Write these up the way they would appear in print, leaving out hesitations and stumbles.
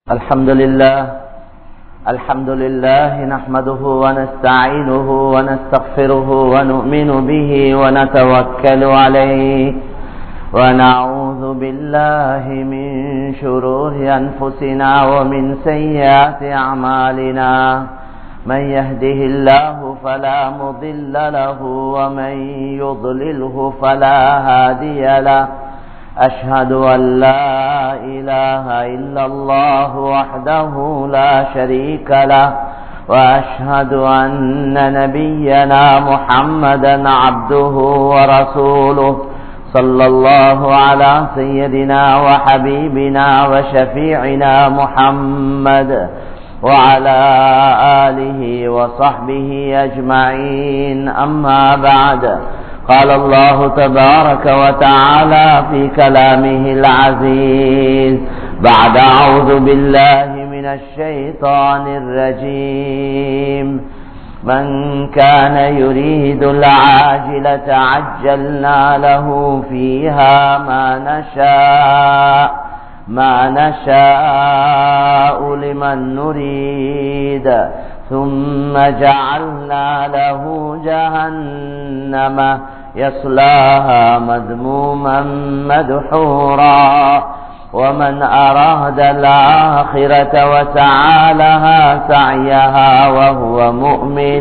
الحمد لله نحمده ونستعينه ونستغفره ونؤمن به ونتوكل عليه ونعوذ بالله من شرور أنفسنا ومن سيئات أعمالنا من يهده الله فلا مضل له ومن يضلله فلا هادي له أشهد أن لا إله إلا الله وحده لا شريك له وأشهد أن نبينا محمدا عبده ورسوله صلى الله على سيدنا وحبيبنا وشفيعنا محمد وعلى آله وصحبه أجمعين أما بعد قال الله تبارك وتعالى في كلامه العزيز بعد أعوذ بالله من الشيطان الرجيم من كان يريد العاجلة عجلنا له فيها ما نشاء لمن نريد ثم جعلنا له جهنم يصلاها مذموما مدحورا ومن أراد الآخرة وسعى لها سعيها وهو مؤمن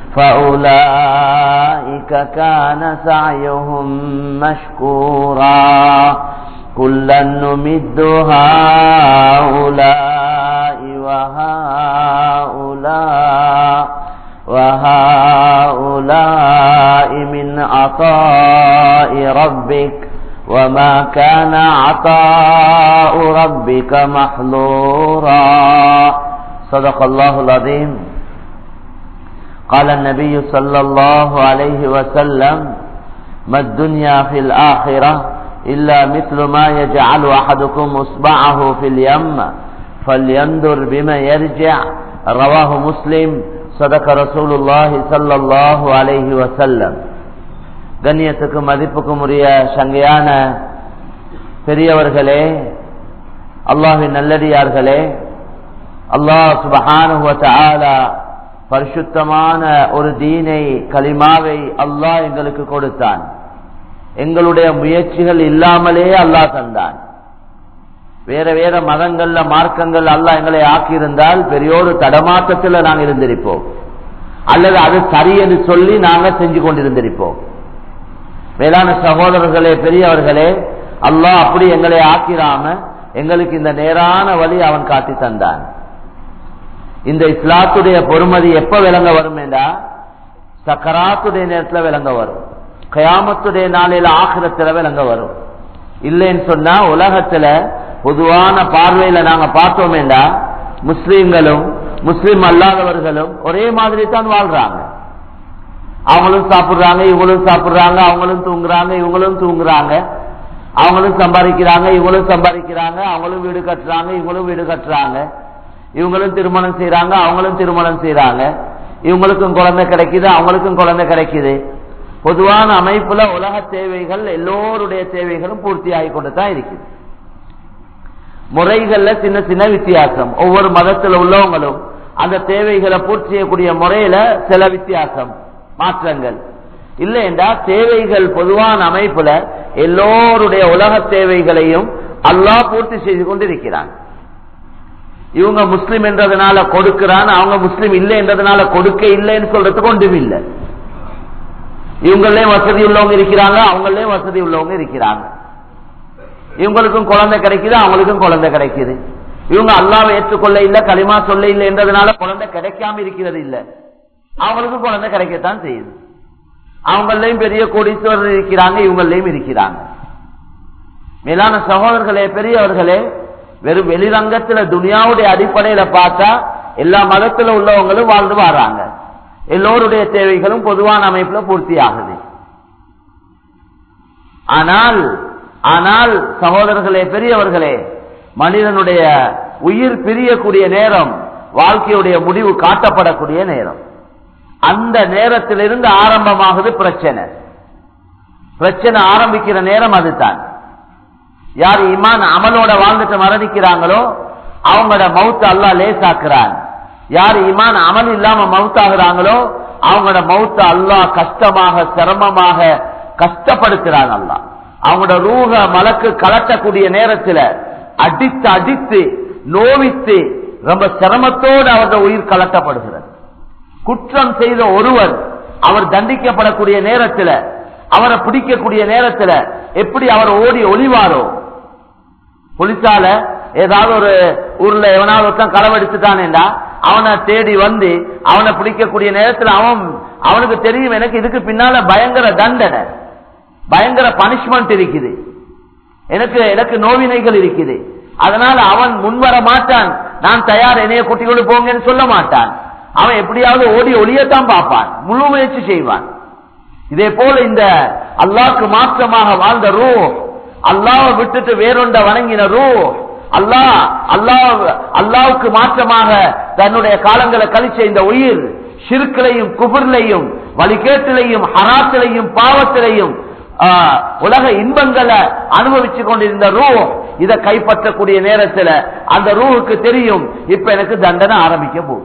فأولئك كان سعيهم مشكورا كلا نمد هؤلاء وهؤلاء من عطاء ربك وما كان عطاء ربك محظورا صدق الله العظيم قال النبي صلى الله عليه وسلم ما الدنيا في الآخرة إلا مثل ما يجعل أحدكم إصبعه في اليم فلينظر بما يرجع رواه مسلم صدق رسول الله صلى الله عليه وسلم. கண்ணியத்துக்கும் மதிப்புக்கும் உரிய சங்கையான பெரியவர்களே, அல்லாஹ்வின் நல்லடியார்களே, அல்லாஹ் சுப்ஹானஹு வ தஆலா பரிசுத்தமான ஒரு தீனை, கலிமாவை அல்லாஹ் எங்களுக்கு கொடுத்தான். எங்களுடைய முயற்சிகள் இல்லாமலே அல்லாஹ் தந்தான். வேற வேற மதங்கள்ல மார்க்கங்கள் அல்லாஹ் எங்களை ஆக்கியிருந்தால் பெரியோரு தடமாற்றத்தில் நாங்கள் இருந்திருப்போம், அல்லது அது சரி என்று சொல்லி நாங்கள் செஞ்சு கொண்டிருந்திருப்போம். வேளாண் சகோதரர்களே, பெரியவர்களே, அல்லாஹ் அப்படி எங்களை ஆக்கிராம எங்களுக்கு இந்த நேரான வழி அவன் காட்டி தந்தான். இந்த இஸ்லாத்துடைய பொறுமதி எப்ப விளங்க வரும் என்றா, சக்கராத்துடைய நேரத்தில் விளங்க வரும், கயாமத்துடைய நாளையில ஆகிரத்துல விளங்க வரும். இல்லைன்னு சொன்னா உலகத்துல பொதுவான பார்வையில நாங்க பார்த்தோம் என்றா முஸ்லீம்களும் முஸ்லீம் அல்லாதவர்களும் ஒரே மாதிரி தான் வாழ்றாங்க. அவங்களும் சாப்பிடுறாங்க, இவங்களும் சாப்பிடுறாங்க, அவங்களும் தூங்குறாங்க, இவங்களும் தூங்குறாங்க, அவங்களும் சம்பாதிக்கிறாங்க, இவங்களும் சம்பாதிக்கிறாங்க, அவங்களும் வீடு கட்டுறாங்க, இவங்களும் வீடு கட்டுறாங்க, இவங்களும் திருமணம் செய்யறாங்க, அவங்களும் திருமணம் செய்யறாங்க, இவங்களுக்கும் குழந்தை கிடைக்குது, அவங்களுக்கும் குழந்தை கிடைக்குது. பொதுவான அமைப்புல உலக தேவைகள் எல்லோருடைய தேவைகளும் பூர்த்தி ஆகி கொண்டு தான் இருக்குது. முறைகள்ல சின்ன சின்ன வித்தியாசம், ஒவ்வொரு மதத்துல உள்ளவங்களும் அந்த தேவைகளை பூர்த்தி செய்யக்கூடிய முறையில சில வித்தியாசம், மாற்றங்கள் இல்லை என்றா தேவைகள் பொதுவான அமைப்புல எல்லோருடைய உலக தேவைகளையும் அல்லாஹ் பூர்த்தி செய்து கொண்டிருக்கிறான். இவங்க முஸ்லிம் என்றதுனால கொடுக்கிறான், அவங்க முஸ்லிம் இல்லை என்றதுனால கொடுக்க இல்லைன்னு சொல்றதுக்கு ஒன்றும் இல்லை. இவங்களே வசதி உள்ளவங்க இருக்கிறாங்க, அவங்களே வசதி உள்ளவங்க இருக்கிறாங்க. இவங்களுக்கும் குழந்தை கிடைக்குது, அவங்களுக்கும் குழந்தை கிடைக்குது. இவங்க அல்லாஹ்வை ஏற்றுக்கொள்ள இல்லை, களிமா சொல்ல இல்லை என்றதுனால குழந்தை கிடைக்காம இருக்கிறது இல்லை, அவங்களுக்கும் குழந்தை கிடைக்கத்தான் செய்யுது. அவங்களையும் பெரிய கோடீஸ்வரர் இருக்கிறாங்க, இவங்களையும் இருக்கிறாங்க. மேலான சகோதரர்களே, பெரியவர்களே, வெறும் வெளிரங்கத்துல துனியாவுடைய அடிப்படையில பார்த்தா எல்லா மதத்துல உள்ளவங்களும் வாழ்ந்து வராங்க, எல்லோருடைய தேவைகளும் பொதுவான அமைப்புல பூர்த்தி ஆகுது. ஆனால் சகோதரர்களே, பெரியவர்களே, மனிதனுடைய உயிர் பிரியக்கூடிய நேரம், வாழ்க்கையுடைய முடிவு காட்டப்படக்கூடிய நேரம், அந்த நேரத்திலிருந்து ஆரம்பமாகுது பிரச்சனை. பிரச்சனை ஆரம்பிக்கிற நேரம் அதுதான். யார் ஈமான் அமலோட வாழ்ந்துட்டு மரணிக்கிறாங்களோ அவங்களோட மௌத்த அல்லாஹ் லேசாக்குறான். யார் ஈமான் அமல் இல்லாம மௌத்தாகிறாங்களோ அவங்களோட மௌத்த அல்லாஹ் கஷ்டமாக சிரமமாக கஷ்டப்படுத்துறான். அல்லாஹ் அவங்களோட ரூஹ மலக்கு கலட்டக்கூடிய நேரத்தில் அடித்து அடித்து நோவித்து ரொம்ப சிரமத்தோடு அவருடைய உயிர் கலட்டப்படுகிறது. குற்றம் செய்த ஒருவர் அவர் தண்டிக்கப்படக்கூடிய நேரத்தில் அவரை பிடிக்கக்கூடிய நேரத்தில் எப்படி அவர் ஓடி ஒளிவாரோ, போலீசால ஏதாவது ஒரு ஊர்ல எவனாவது ஒருத்தன் களவெடுத்துட்டானேண்டா அவனை தேடி வந்து அவனை பிடிக்கக்கூடிய நேரத்தில் அவனுக்கு தெரியும் எனக்கு இதுக்கு பின்னால பயங்கர தண்டனை பயங்கர பனிஷ்மெண்ட் இருக்குது, எனக்கு நோவினைகள் இருக்குது. அதனால அவன் முன்வர மாட்டான். நான் தயார், என்னைய குட்டிகளோடு போங்கன்னு சொல்ல மாட்டான். அவன் எப்படியாவது ஓடி ஒளியத்தான் பார்ப்பான், முழு முயற்சி செய்வான். இதே போல இந்த அல்லாஹ்க்கு மாற்றமாக வாழ்ந்த ரூஹ், அல்லாஹ்வை விட்டுட்டு வேறொண்ட வணங்கின ரூஹ், அல்லாஹ்வுக்கு மாற்றமாக தன்னுடைய காலங்களை கழிச்ச இந்த உயிர் ஷிர்க்லையும் குஃப்ர்லையும் வழிகேட்டிலையும் ஹராத்திலையும் பாவத்திலையும் உலக இன்பங்களை அனுபவிச்சு கொண்டிருந்த ரூஹ் இதை கைப்பற்றக்கூடிய நேரத்தில் அந்த ரூஹுக்கு தெரியும் இப்ப எனக்கு தண்டனை ஆரம்பிக்க போகுது.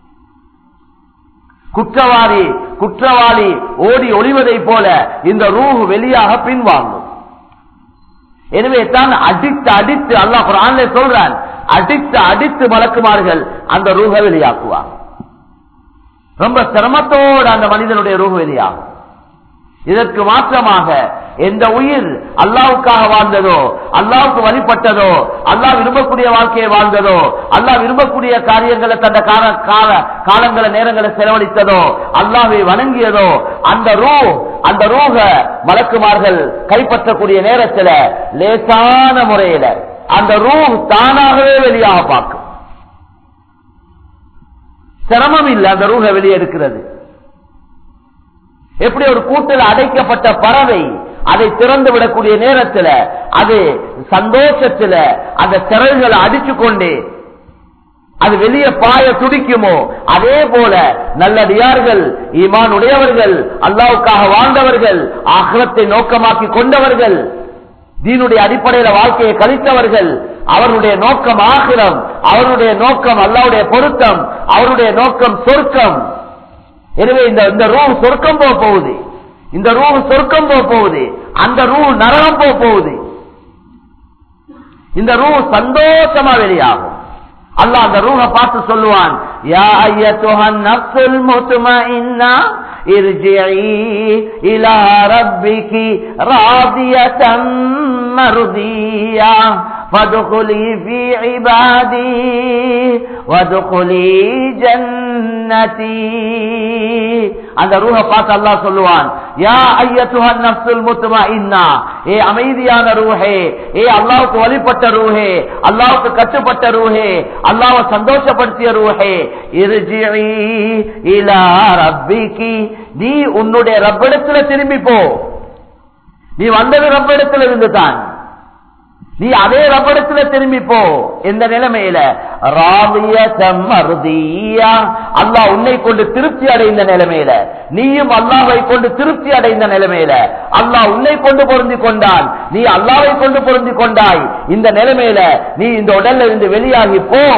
குற்றவாளி ஓடி ஒளிவதை போல இந்த ரூஹ் வெளியாக பின்வாங்கும். எனவே தான் அடித்து அல்லாஹ் குர்ஆன்ல சொல்றான், அடித்து மலக்குமார்கள் அந்த ரூஹை வெளியாக்குவாங்க. ரொம்ப சிரமத்தோடு அந்த மனிதனுடைய ரூஹ் வெளியாகும். இதற்கு மாற்றமாக எந்த உயிர் அல்லாஹ்வுக்காக வாழ்ந்ததோ, அல்லாஹ்வுக்கு வழிபட்டதோ, அல்லாஹ் விரும்பக்கூடிய வாழ்க்கையை வாழ்ந்ததோ, அல்லாஹ் விரும்பக்கூடிய காரியங்களை தந்த காலங்களை நேரங்களை செலவழித்ததோ, அல்லாஹ்வை வணங்கியதோ, அந்த ரூஹ மலக்குமார்கள் கைப்பற்றக்கூடிய நேரத்தில் லேசான முறையில அந்த ரூஹ் தானாகவே வெளியாக பார்க்கும். சிரமம் இல்லை அந்த ரூஹ வெளியெடுக்கிறது. எப்படி ஒரு கூட்டில் அடைக்கப்பட்ட பறவை அதை திறந்து விடக்கூடிய நேரத்தில் அது சந்தோஷத்தில் அந்த சிறகுகளை அடிச்சு கொண்டு அது வெளியே பாய துடிக்குமோ, அதே போல நல்லடியார்கள், ஈமான் உடையவர்கள், அல்லாஹ்வுக்காக வாழ்ந்தவர்கள், ஆகிரத்தை நோக்கமாக்கி கொண்டவர்கள், தீனுடைய அடிப்படையில் வாழ்க்கையை கழித்தவர்கள், அவருடைய நோக்கம் ஆகிரம், அவருடைய நோக்கம் அல்லாஹ்வுடைய பொருத்தம், அவருடைய நோக்கம் சொர்க்கம். எனவே இந்த ரூஹ் சொர்க்கம் போக போகுது, இந்த ரூஹ் சொர்க்கம் போக போகுது, அந்த ரூஹ் நரகம் போக போகுது. இந்த ரூஹ் சந்தோஷமா வெளியாகும். அல்லாஹ் அந்த ரூஹை பார்த்து சொல்லுவான், யா அய்யத்துஹன் நஃப்ஸுல் முத்மஇன்னா இர்ஜிஇ இலா ரப்பிகி ராதியதம் மர்தியா வதுகுலி ஃபீ இபாதி வதுகுலி ஜன்னதி. அந்த ரூஹை பார்த்து அல்லாஹ் சொல்லுவான், யா அய்யத்துஹன் நஃப்ஸுல் முத்மஇன்னா, ஏ அமைதியான ரூஹே, ஏ அல்லாஹ்வுக்கு வழிபட்ட ரூஹே, அல்லாஹ்வுக்கு கட்டுப்பட்ட ரூஹே, அல்லாஹ்வை சந்தோஷப்படுத்திய ரூஹே, இர்ஜிஇ இலா ரப்பிகி, நீ உன்னுடைய ரப்பிடத்தில் திரும்பி போ. நீ வந்தது ரப்பிடத்தில் இருந்து தான், நீ அதே ரப்பிடத்தில் திரும்பி போ. எந்த நிலைமையில? ராதியதம் மர்தியா, அல்லாஹ் உன்னை கொண்டு திருப்தி அடைந்த நிலைமையில, நீயும் அல்லாஹ்வை கொண்டு திருப்தி அடைந்த நிலைமையில, அல்லாஹ் உன்னை கொண்டு பொருந்தி கொண்டான், நீ அல்லாஹ்வை கொண்டு பொருந்தி கொண்டாய். இந்த நிலைமையில நீ இந்த உடல்ல இருந்து வெளியாகி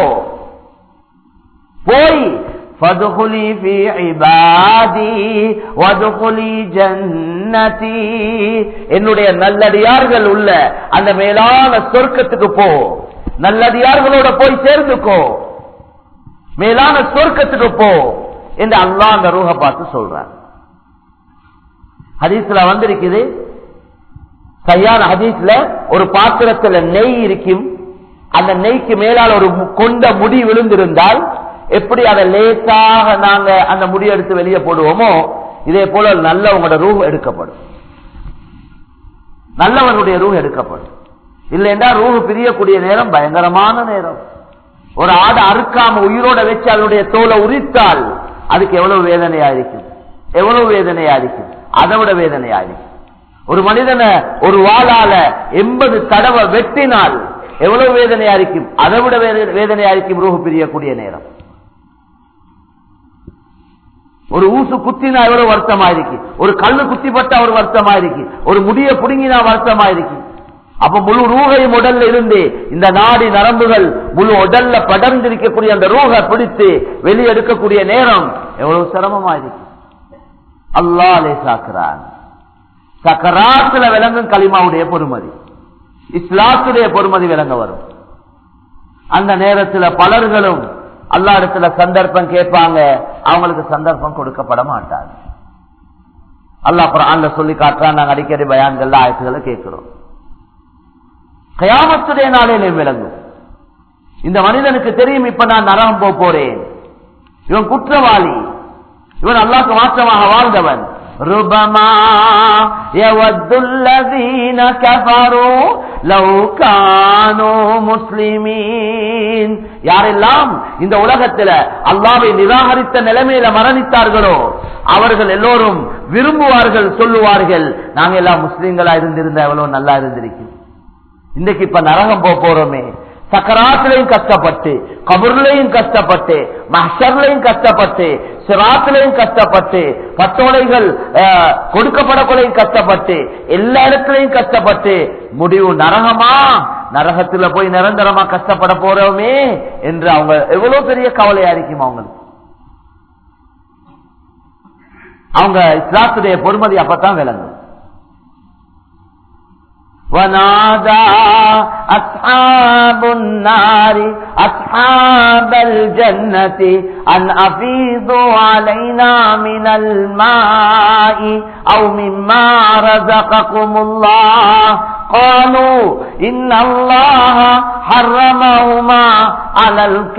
போய் فَادْخُلِي فِي عِبَادِي وَادْخُلِي جَنَّتِي, என்னுடைய நல்லடியார்கள் உள்ள அந்த மேலான சொர்க்கத்துக்கு போ, நல்லடியார்களோட போய் சேர்ந்துக்கோ, மேலான சொர்க்கத்துக்கு போ என்று அல்லாஹ் அந்த ரூஹை பார்த்து சொல்றார். ஹதீஸ்ல வந்திருக்குது, சரியான ஹதீஸ்ல ஒரு பாத்திரத்துல நெய் இருக்கும், அந்த நெய்க்கு மேலால் ஒரு கொண்ட முடி விழுந்திருந்தால் எப்படி அதை லேசாக நாங்க அந்த முடி எடுத்து வெளியே போடுவோமோ, இதே போல நல்லவங்களோட ரூஹ் எடுக்கப்படும், நல்லவனுடைய ரூஹ் எடுக்கப்படும். இல்லைன்னா ரூஹ் பிரியக்கூடிய நேரம் பயங்கரமான நேரம். ஒரு ஆடை அறுக்காம உயிரோட வச்சு அதனுடைய தோலை உரித்தால் அதுக்கு எவ்வளவு வேதனையா இருக்கும், எவ்வளவு வேதனையா இருக்கும், அதை விட வேதனையா இருக்கும். ஒரு மனிதனை ஒரு வாளால 80 தடவை வெட்டினால் எவ்வளவு வேதனையா இருக்கும், அதை விட வேதனையா இருக்கும் ரூஹ் பிரியக்கூடிய நேரம். ஒரு ஊசு குத்தினா எவ்வளவு வருத்தமா இருக்கு, ஒரு கல்லு குத்திப்பட்டா ஒரு வருத்தமா இருக்கு, ஒரு முடிய புடுங்கினா வருத்தமா இருக்கு. அப்ப முழு ரூகையும் உடல்ல இருந்து இந்த நாடி நரம்புகள் முழு உடல்ல படர்ந்திருக்கக்கூடிய அந்த ரூகை பிடித்து வெளியெடுக்கக்கூடிய நேரம் எவ்வளவு சிரமமா இருக்கு. அல்லாஹ் லேசாக்குறான். சக்கராத்துல விளங்கும் கலிமாவுடைய பொறுமதி, இஸ்லாத்துடைய பொறுமதி விளங்க வரும். அந்த நேரத்துல பலர்களும் அல்லாஹ் இடத்துல சந்தர்ப்பம் கேட்பாங்க, அவங்களுக்கு சந்தர்ப்பம் கொடுக்கப்பட மாட்டாங்க. அல்லாஹ் குர்ஆன்ல சொல்லி காட்டுறான். நாங்க அடிக்கடி பயான்கள்ல ஆயத்துக்களை கேட்கிறோம். கியாமத்துடைய நாளிலே விளங்கும். இந்த மனிதனுக்கு தெரியும், இப்ப நான் நரகம் போறேன், இவன் குற்றவாளி, இவன் அல்லாஹ்வுக்கு மாற்றமாக வாழ்ந்தவன். ربما يود الذين كفروا لو كانوا مسلمين. யாரெல்லாம் இந்த உலகத்துல அல்லாஹ்வை நிராகரித்த நிலைமையில மரணித்தார்களோ அவர்கள் எல்லோரும் விரும்புவார்கள், சொல்லுவார்கள், நாங்க எல்லாம் முஸ்லிம்களா இருந்திருந்தா எவ்வளவு நல்லா இருந்திருக்கும். இன்றைக்கு இப்ப நரகம் போறோமே, சக்கராத்திலையும் கஷ்டப்பட்டு, கபர்லையும் கஷ்டப்பட்டு, மஹ்ஷர்லையும் கஷ்டப்பட்டு, சிராத்திலையும் கஷ்டப்பட்டு, பட்டோலைகள் கொடுக்கப்படக்கொலையும் கஷ்டப்பட்டு, எல்லா இடத்திலையும் கஷ்டப்பட்டு, முடிவு நரகமா, நரகத்துல போய் நிரந்தரமா கஷ்டப்பட போறோமே என்று அவங்க எவ்வளவு பெரிய கவலையா இருக்கும். அவங்க இஸ்லாத்துடைய பொறுமதி அப்பதான் விளங்கும். ونادى أصحاب النار أصحاب الجنة أن أفيضوا علينا من الماء أو مما رزقكم الله قالوا إن الله حرمهما على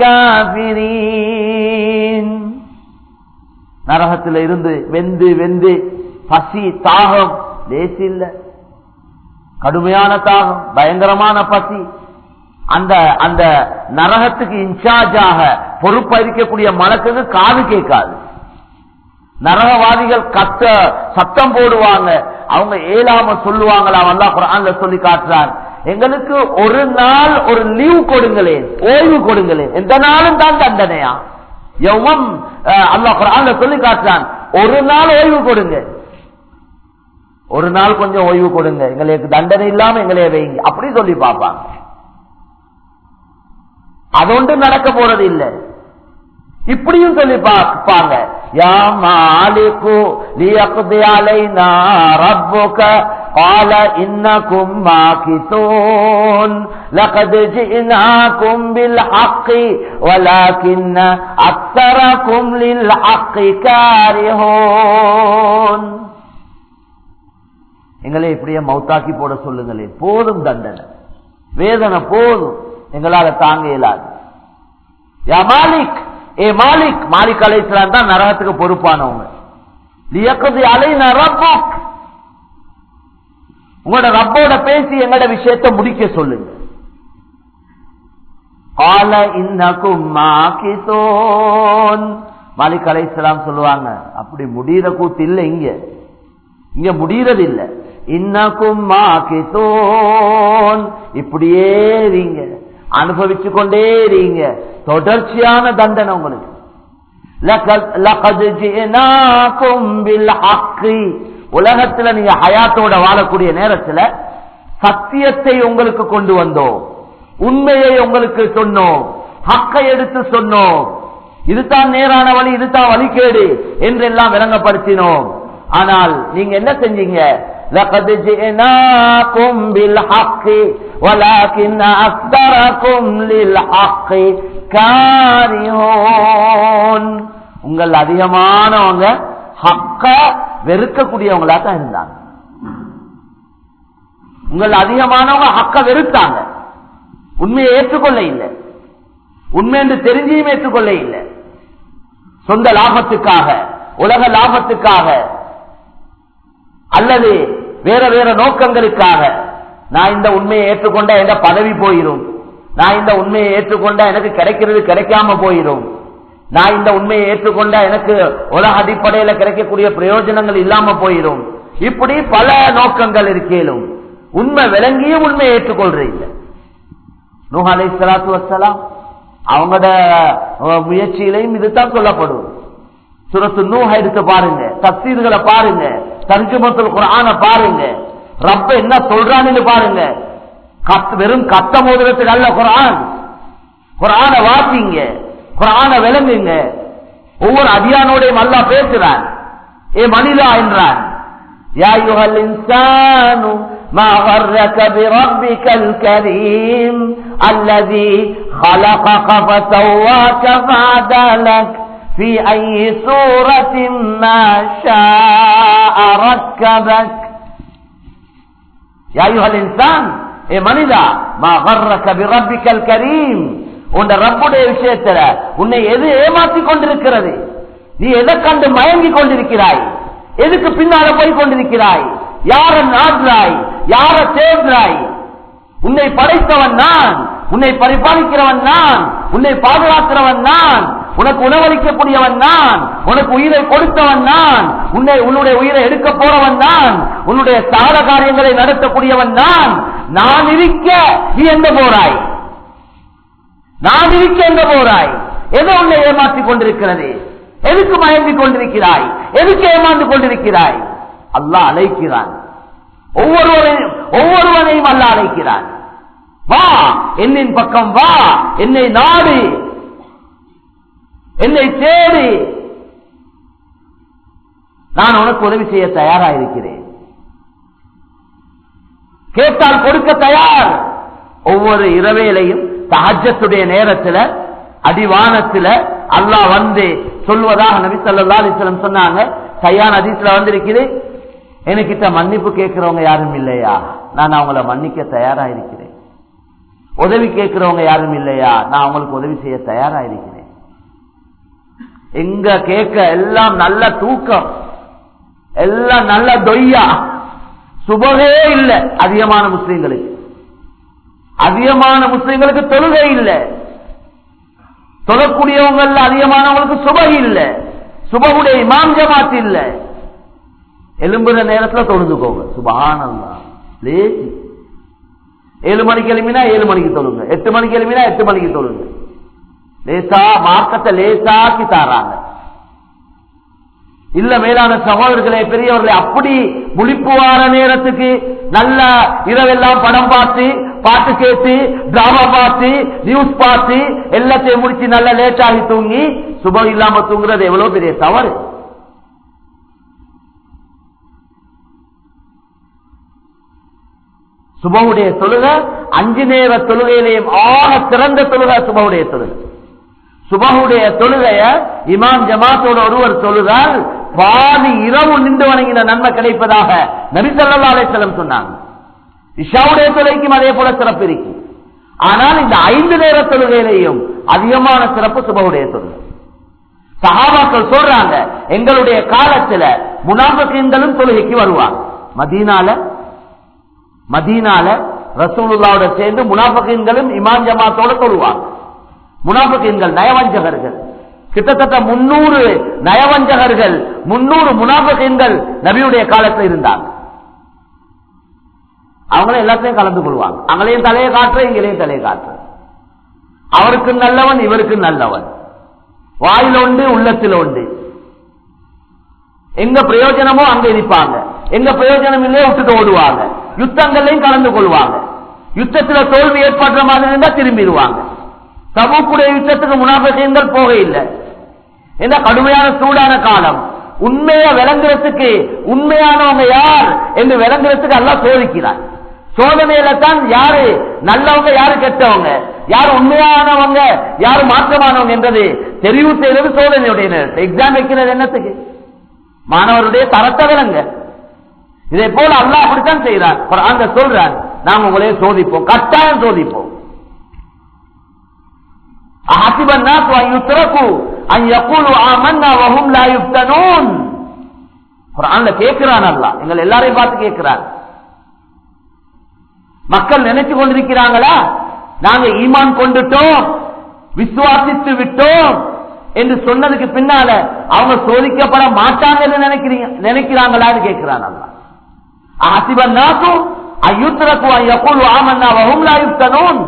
الكافرين. நரகத்தில் இருந்து வெந்து வெந்து பசி தாகம் லேசில்ல, கடுமையான தாகம், பயங்கரமான பசி. அந்த அந்த நரகத்துக்கு இன்சார்ஜாக பொறுப்பா இருக்கக்கூடிய மலக்குக்கு காது கேட்காது. நரகவாதிகள் கத்த சத்தம் போடுவாங்க, அவங்க ஏலாம சொல்லுவாங்களாம். அல்லாஹ் குர்ஆன்ல சொல்லி காட்டுறான், எங்களுக்கு ஒரு நாள் ஒரு லீவ் கொடுங்களேன், ஓய்வு கொடுங்களேன். எந்த நாளும் தான் தண்டனையா? யௌமம் அல்லாஹ் குர்ஆன்ல சொல்லி காட்டுறான், ஒரு நாள் ஓய்வு கொடுங்க, ஒரு நாள் கொஞ்சம் ஓய்வு கொடுங்க, எங்களுக்கு தண்டனை இல்லாம எங்களைய வைங்க, அப்படி சொல்லி பார்ப்பாங்க. அதொன்று நடக்க போறது இல்லை. இப்படியும் சொல்லி பார்ப்பாங்க, யா மாலிகு லியக்தி அலைனா ரப்புக قال إنكم ماكثون لقد جئناكم بالحق ولكن أكثركم للحق كارهون. எங்களை இப்படியே மௌத்தாக்கி போட சொல்லுங்களேன், போதும் தண்டனை, வேதனை போதும், எங்களால தாங்க இயலாது. யா மாலிக், ஏ மாலிக், மாலிக் அலைஹிஸ்ஸலாம் தான் நரகத்துக்கு பொறுப்பானவங்க. லியக்தி அலைனா ரப்புக், உங்களோட ரப்போட பேசி எங்களோட விஷயத்தை முடிக்க சொல்லுங்க. قال إنكم ماكثون. மாலிக் அலைஹிஸ்ஸலாம் சொல்லுவாங்க, அப்படி முடிகிற கூத்து இல்ல, இங்க முடிகிறது இல்ல. இன்னக்கும் மாகிதூன், இப்படியே இருங்க, அனுபவிச்சு கொண்டே இருங்க, தொடர்ச்சியான தண்டனை உங்களுக்கு. லகத் ஜினாகும் பில் ஹக்கி, உலகத்துல நீங்க ஹயாத்தோட வாழக்கூடிய நேரத்துல சத்தியத்தை உங்களுக்கு கொண்டு வந்தோம், உண்மையை உங்களுக்கு சொன்னோம், ஹக்கை எடுத்து சொன்னோம், இதுதான் நேரான வழி, இதுதான் வழிகேடு என்றெல்லாம் விளங்கப்படுத்தினோம். ஆனால் நீங்க என்ன செஞ்சீங்க? لقد جئناكم بالحق ولكن أكثركم للحق كارهون. உங்கள் அதிகமானவங்க ஹக்க வெறுக்கக்கூடியவங்களா தான் இருந்தாங்க. உங்கள் அதிகமானவங்க ஹக்க வெறுத்தாங்க, உண்மையை ஏற்றுக்கொள்ள இல்லை, உண்மை என்று தெரிஞ்சியும் ஏற்றுக்கொள்ள இல்லை. சொந்த லாபத்துக்காக, உலக லாபத்துக்காக அல்லது வேற வேற நோக்கங்களுக்காக, நான் இந்த உண்மையை ஏற்றுக்கொண்டா எந்த பதவி போயிரும், நான் இந்த உண்மையை ஏற்றுக்கொண்டா எனக்கு கிடைக்கிறது கிடைக்காம போயிரும், நான் இந்த உண்மையை ஏற்றுக்கொண்டா எனக்கு உலக அடிப்படையில கிடைக்கக்கூடிய பிரயோஜனங்கள் இல்லாம போயிரும், இப்படி பல நோக்கங்கள் இருக்கேலும் உண்மை விளங்கியும் உண்மையை ஏற்றுக்கொள்றீங்க. நூஹ் அலைஹிஸ்ஸலாத்து வஸ்ஸலாம் அவங்களோட முயற்சியிலையும் இதுதான் சொல்லப்படும். சூரத்து நூஹ் எடுத்து பாருங்க, தஃசீர்களை பாருங்க, தர்ஜுமத்துல் குர்ஆன பாருங்க, ரப்ப என்ன சொல்றான்னு பாருங்க. வெறும் கத்தம் ஓதுறதுக்கு அல்ல குர்ஆன். குர்ஆன வாசிங்க, குர்ஆன விளங்குங்க. ஒவ்வொரு அடியானோடையும் அல்லாஹ் பேசுறான். ஏ மனிதா என்றான், யா அய்யுஹல் இன்சானு மா கர்ரக பிரப்பிக்கல் கரீம் அல்லதி خلقك فسواك فعدلك في أي سورة ما شاء ركبك. يا أيها الإنسان ஏ மனிதா மா கர்ரக பிரப்பிக்கல் கரீம், உன் ரப்புடைய விஷயத்துல உன்னை எது ஏமாற்றிக் கொண்டிருக்கிறது? நீ எதை கண்டு மயங்கி கொண்டிருக்கிறாய்? எதுக்கு பின்னால போய் கொண்டிருக்கிறாய்? யார நாடுறாய்? யார தேடுறாய்? உன்னை படைத்தவன் நான், உன்னை பரிபாலிக்கிறவன் நான், உன்னை பாதுகாக்கிறவன் நான், உனக்கு உணவளிக்கக்கூடியவன் நான், உனக்கு உயிரை கொடுத்தவன் நான், உன்னுடைய உயிரை எடுக்க போறவன் நான், உன்னுடைய சார காரியங்களை நடத்தக்கூடியவன் நான். நான் இருக்க நீ எங்க போறாய்? நான் இருக்க எங்க போறாய்? எதை உன்னை ஏமாற்றிக் கொண்டிருக்கிறது? எதுக்கு மயங்கிக் கொண்டிருக்கிறாய்? எதுக்கு ஏமாந்து கொண்டிருக்கிறாய்? அல்லாஹ் அழைக்கிறான். ஒவ்வொருவனையும் அல்லாஹ் அழைக்கிறான். வா என்னின் பக்கம் வா, என்னை நாடு, என்னை தேடு, நான் உனக்கு உதவி செய்ய தயாராயிருக்கிறேன். கேட்டால் கொடுக்க தயார். ஒவ்வொரு இரவேலையும் தஹஜ்ஜுடைய நேரத்தில் அடிவானத்தில் அல்லாஹ் வந்து சொல்வதாக நபி ஸல்லல்லாஹு அலைஹி வஸல்லம் சொன்னாங்க. சையான ஹதீஸ்ல வந்திருக்குது, எனக்கிட்ட மன்னிப்பு கேட்கிறவங்க யாரும் இல்லையா? நான் அவங்கள மன்னிக்க தயாரா இருக்கிறேன். உதவி கேட்கிறவங்க யாரும் இல்லையா? நான் அவங்களுக்கு உதவி செய்ய தயாரா இருக்கிறேன். எங்க கேட்க எல்லாம் நல்ல தூக்கம், எல்லாம் நல்ல தொய்யா, சுபகே இல்லை. அதிகமான முஸ்லிம்களுக்கு தொழுகை இல்லை. தொழக்கூடியவங்க அதிகமானவங்களுக்கு சுபஹ் இல்லை, சுபஹுடைய இமாம் ஜமாத் இல்லை. எலும்புற நேரத்தில் தொழுதுக்கோங்க. சுப்ஹானல்லாஹ். லேசி 7 மணிக்கு எழுமினா 7 மணிக்கு தொழுங்க, 8 மணிக்கு எழுமினா 8 மணிக்கு தொழுங்க. லேசா மார்க்கத்தை லேசாக்கி தாராங்க. இல்ல மேலான சகோதரர்களே, பெரியவர்களே, அப்படி முழிப்புவார நேரத்துக்கு நல்ல இரவெல்லாம் படம் பார்த்து, பாட்டு கேட்டு, டிராமா பார்த்து, நியூஸ் பார்த்து, எல்லாத்தையும் முடிச்சு நல்ல லேட்டாகி தூங்கி சுபம் இல்லாம தூங்குறது எவ்வளவு பெரிய தவறு. சுபவுடைய தொழுகை 5 நேர தொழுகையிலேயும் ஆக சிறந்த தொழுகை சுபவுடைய தொழுகை. சுபஹுடைய தொழுகைய இமாம் ஜமாத்தோட ஒருவர் தொழுதால் பாதி இரவு நின்று வணங்கின நன்மை கிடைப்பதாக நபி ஸல்லல்லாஹு அலைஹி வஸல்லம் சொன்னாங்க. இஷாவுடைய தொழுகைக்கும் அதே போல சிறப்பு இருக்கு. ஆனால் இந்த 5 நேர தொழுகையிலேயும் அதிகமான சிறப்பு சுபஹுடைய தொழுகை. சஹாபாக்கள் சொல்றாங்க, எங்களுடைய காலத்துல முனாஃபிகீன்களும் தொழுகைக்கு வருவாங்க. மதீனால ரசூலுல்லாஹோட சேர்ந்து முனாஃபிகீன்களும் இமாம் ஜமாத்தோட தொழுவாங்க. முனாஃபிகீன்கள் நயவஞ்சகர்கள், கிட்டத்தட்ட 300 நயவஞ்சகர்கள், 300 முனாஃபிகீன்கள் நபியுடைய காலத்தில் இருந்தாங்க. அவங்களே எல்லாத்தையும் கலந்து கொள்வாங்க. அவங்களையும் தலையை காட்டுற, இங்களையும் தலையை காட்டுற. அவருக்கு நல்லவன், இவருக்கு நல்லவன். வாயில் உண்டு, உள்ளத்தில் உண்டு. எங்க பிரயோஜனமோ அங்க இருப்பாங்க, எங்க பிரயோஜனம் இல்லையே விட்டுட்டு ஓடுவாங்க. யுத்தங்களையும் கலந்து கொள்வாங்க. யுத்தத்தில் தோல்வி ஏற்படுற மாதிரி இருந்தா திரும்பிடுவாங்க. தபூக்குடைய யுத்தத்துக்கு முனாஃபிகீன்கள் போக இல்லை. என்ன கடுமையான சூடான காலம். உண்மையை விளங்குறதுக்கு, உண்மையானவங்க யார் என்று விளங்குறதுக்கு அல்லாஹ் சோதிக்கிறார். சோதனையில தான் யாரு நல்லவங்க, யாரு கெட்டவங்க, யாரு உண்மையானவங்க, யாரு மாற்றமானவங்க என்றது தெரிவு செய்வது சோதனையுடைய நேரத்தை. எக்ஸாம் வைக்கிறது என்னத்துக்கு? மாணவருடைய தரத்தை விளங்க. இதே போல அல்லாஹ் அப்படித்தான் செய்யறார். அங்க சொல்றார், நாம் உங்களே சோதிப்போம், கட்டாயம் சோதிப்போம். கேட்கிறான் அல்லாஹ், எங்கள் எல்லாரையும் பார்த்து கேட்கிறார். மக்கள் நினைச்சு கொண்டிருக்கிறாங்களா நாங்க ஈமான் கொண்டுட்டோம், விசுவாசித்து விட்டோம் என்று சொன்னதுக்கு பின்னால அவங்க சோதிக்கப்பட மாட்டாங்க என்று நினைக்கிறாங்களான்னு கேட்கிறான் அல்லாஹ். ஆசிபன் நாசு அய்யுத்ரகு அன் யகூலு ஆமன்னா வஹும் லா யுஃப்தனூன்.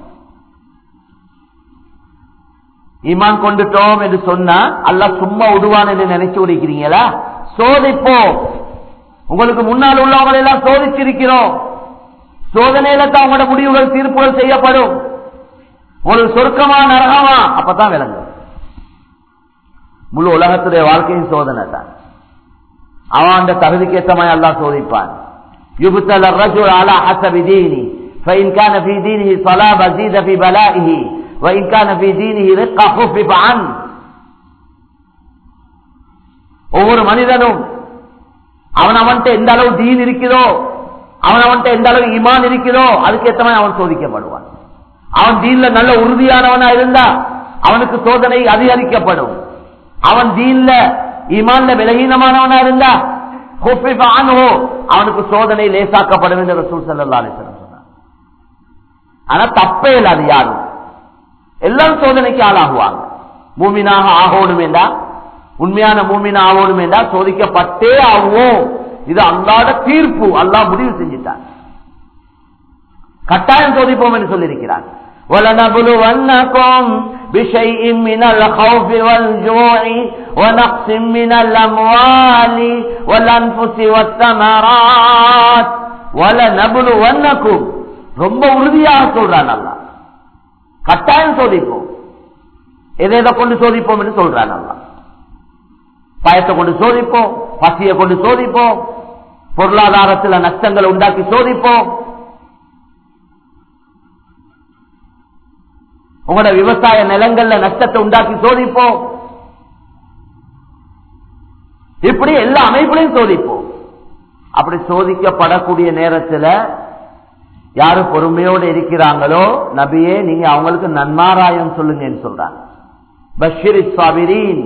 ஈமான் கொண்டுட்டோம் என்று சொன்னா அல்லாஹ் சும்மா விடுவான் என்று நினைச்சு விடுக்கிறீங்களா? சோதிப்போம். உங்களுக்கு முன்னால் உள்ளவங்களை எல்லாம் சோதிச்சிருக்கிறோம். சோதனையில தான் உங்களோட முடிவுகள் தீர்ப்புகள் செய்யப்படும். ஒரு சொர்க்கமா நரகமா அப்பதான் விளங்கும். முழு உலகத்துடைய வாழ்க்கையின் சோதனை தான். அவன் அந்த தகுதிக்கு ஏற்ற மாதிரி அல்லாஹ் சோதிப்பான். يبتلى الرجل على حسب دينه فإن كان في دينه صلابة زيد في بلائه وإن كان في دينه رقة خفف عنه. ஒவ்வொரு மனிதனும் அவன்கிட்ட எந்த அளவு தீன் இருக்கிறதோ, அவன்கிட்ட எந்த அளவு ஈமான் இருக்கிறதோ அதுக்கு ஏற்ற மாதிரி அவன் சோதிக்கப்படுவான். அவன் தீன்ல நல்ல உறுதியானவனா இருந்தா அவனுக்கு சோதனை அதிகரிக்கப்படும். அவன் தீன்ல ஈமான்ல விலகீனமானவனா இருந்தா அவனுக்கு சோதனை லேசாக்கப்படும் என்று ரசூல் ஸல்லல்லாஹு அலைஹி வஸல்லம் சொன்னார். ஆனா தப்பே இல்லை, அது யாரும் எல்லாரும் சோதனைக்கு ஆளாகுவாங்க. மூமினாக ஆகணும் என்றா, உண்மையான மூமினா ஆகணும் என்றா சோதிக்கப்பட்டே ஆகும். இது அல்லாஹ்வுடைய தீர்ப்பு. அல்லாஹ் முடிவு செஞ்சிட்டான். கட்டாயம் சோதிப்போம் என்று சொல்லியிருக்கிறான். وَلَنَبْلُوَنَّكُمْ بِشَيْءٍ مِنَ الْخَوْفِ وَالْجُوعِ وَنَقْصٍ مِنَ الْأَمْوَالِ وَالْأَنْفُسِ وَالثَّمَرَاتِ وَلَنَبْلُوَنَّكُمْ. ரொம்ப உறுதியாக சொல்றான் அல்லாஹ். கட்டாயம் சோதிப்போம். எதை கொண்டு சோதிப்போம் என்று சொல்றான் அல்லாஹ். பயத்தை கொண்டு சோதிப்போம், பசியை கொண்டு சோதிப்போம், பொருளாதாரத்தில் நஷ்டங்களை உண்டாக்கி சோதிப்போம், உங்களோட விவசாய நிலங்கள்ல நஷ்டத்தை உண்டாக்கி சோதிப்போம். இப்படி எல்லா அமைப்புலையும் சோதிப்போம். அப்படி சோதிக்கப்படக்கூடிய நேரத்தில் யாரு பொறுமையோடு இருக்கிறாங்களோ நபியே நீங்க அவங்களுக்கு நன்மாராயம் சொல்லுங்கன்னு சொல்றாங்க. பஷீர் ஸாபிரீன்.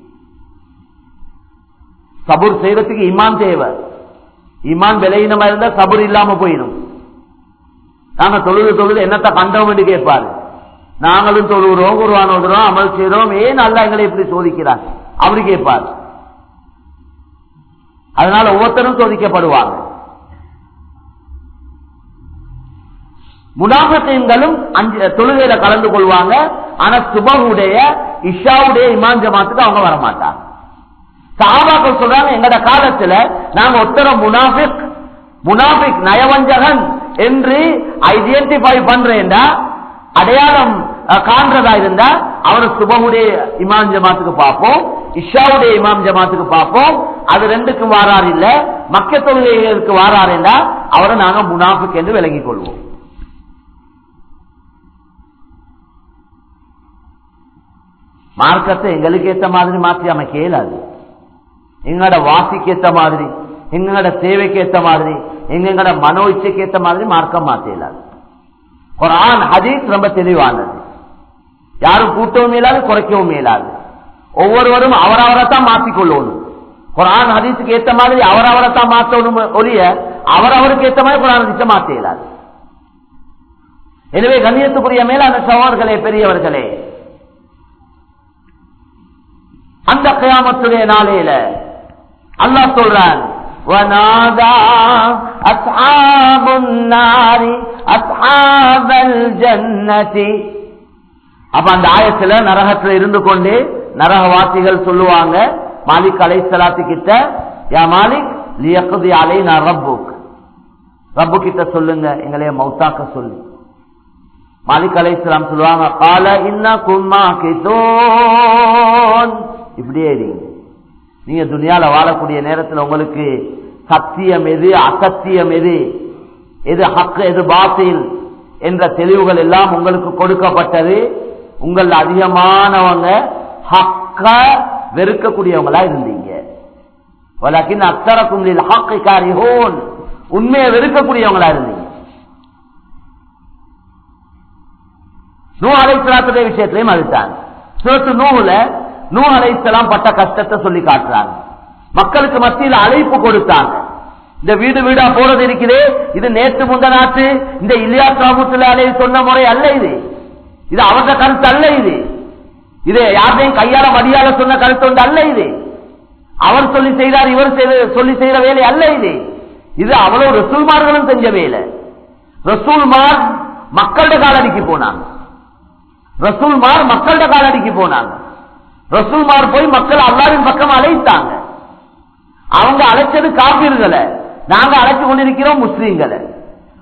சபுர் செய்யறதுக்கு ஈமான் தேவை. ஈமான் விலையினமா இருந்தா சபுர் இல்லாம போயிடும். நாங்க தொழுது என்னத்தை கண்டோம் என்று கேட்பாரு. நாங்களும் தொழுகிறோம், குர்ஆன் ஓதுறோம், அமல் செய்யறோம், ஏன் அல்லாஹ் எங்களை இப்படி சோதிக்கிறார் அவரு கேட்பார். அதனால ஒவ்வொருத்தரும் சோதிக்கப்படுவாங்க. முனாஃபிகீன்களும் தொழுகையில கலந்து கொள்வாங்க. ஆனா சுபஹுடைய இஷாவுடைய இமாம் ஜமாத்துக்கு அவங்க வரமாட்டாங்க. சஹாபாக்கள் சொல்றாங்க, எங்கட காலத்துல நாங்க ஒத்தர முனாஃபிக் நயவஞ்சகன் என்று ஐடென்டிஃபை பண்றேன்டா, அடையாளம் காண்றதா இருந்தா அவரை சுபஹுடைய இமாம் ஜமாத்துக்கு பார்ப்போம், இஷாவுடைய இமாம் ஜமாத்துக்கு பார்ப்போம். அது ரெண்டுக்கும் வாரார் இல்ல, மக்க தொழுகைகளுக்கு வாரார் என்றா அவரை நாங்க முனாஃபிக் என்று விளங்கிக் கொள்வோம். மார்க்கத்தை எங்களுக்கு ஏற்ற மாதிரி மாற்றி அமைக்க இயலாது. எங்களோட வாசிக்கு ஏற்ற மாதிரி, எங்களோட தேவைக்கு ஏற்ற மாதிரி, எங்களோட மனோ இச்சைக்கு ஏற்ற மாதிரி மார்க்கம் மாற்ற இயலாது. குர்ஆன் ஹதீஸ் ரொம்ப தெளிவானது. யாரும் கூட்டவும் இயலாது, குறைக்கவும் இயலாது. ஒவ்வொருவரும் அவரவரைத்தான் மாற்றிக்கொள்ளணும். குர்ஆன் ஹதீஸுக்கு ஏற்ற மாதிரி அவரவரைத்தான் மாற்றணும் ஒழிய அவரவருக்கு ஏற்ற மாதிரி குர்ஆன் ஹதீஸை மாற்ற இயலாது. எனவே கண்ணியத்துக்குரிய மேலான சகோதரர்களே, பெரியவர்களே, அந்த கியாமத்துடைய நாளையில அல்லாஹ் சொல்றான், وَنَادَى أَصْحَابُ النَّارِ أَصْحَابَ الْجَنَّةِ. அப்ப அந்த ஆயத்துல நரகத்துல இருந்து கொண்டு நரகவாசிகள் சொல்லுவாங்க மாலிக் அலைஹிஸ்ஸலாத்து கிட்ட, யா மாலிக் லியக்தி அலைனா ரப்புக், ரப்பு கிட்ட சொல்லுங்க எங்களைய மௌத்தாக்க சொல்லு. மாலிக் அலைஹிஸ்ஸலாம் சொல்லுவாங்க, قال إنكم ماكثون. இப்படியே நீங்க துனியால வாழக்கூடிய நேரத்தில் உங்களுக்கு சத்தியம் எது, அசத்தியம் எது, எது ஹக் எது பாத்தில் என்ற தெளிவுகள் எல்லாம் உங்களுக்கு கொடுக்கப்பட்டது. உங்கள் அதிகமானவங்க ஹக்க வெறுக்கக்கூடியவங்களா இருந்தீங்க. வலக்கின் அக்ஸரக்கும் லில் ஹக்கி காரிஹூன், உண்மையை வெறுக்கக்கூடியவங்களா இருந்தீங்க. நூஹ் அலைஹிஸ்ஸலாத்துடைய விஷயத்திலையும் அதுதான். சூரத்து நூஹ்ல நூஹ் அலைஹிஸ்ஸலாம் பட்ட கஷ்டத்தை சொல்லி காட்டுறாங்க. மக்களுக்கு மத்தியில் அழைப்பு கொடுத்தாங்க. இந்த வீடு வீடா போறது இருக்குது, இது நேற்று முந்த நாட்டு இந்த இலியாஸ் ரஹ்மத்துல்லாஹி அலைஹி சொன்ன முறை அல்ல. இது அவருடைய கருத்து அல்ல. இது யாரையும் கையால மடியால சொன்ன கருத்து ஒன்று அல்ல. அவர் சொல்லி செய்தார், இவர் சொல்லி செய்யற வேலை அல்ல. இது அவ்வளவு ரசூல்மார்களும் செஞ்ச வேலை. ரசூல்மார் மக்களுடைய காலடிக்கு போனாங்க. ரசூல்மார் மக்களுடைய காலடிக்கு போனாங்க. ரசூல்மார் போய் மக்கள் அல்லாஹ்வின் பக்கம் அழைத்தாங்க. அவங்க அழைச்சது காபிர்களை, நாங்க அழைச்சு கொண்டிருக்கிறோம் முஸ்லீம்களை.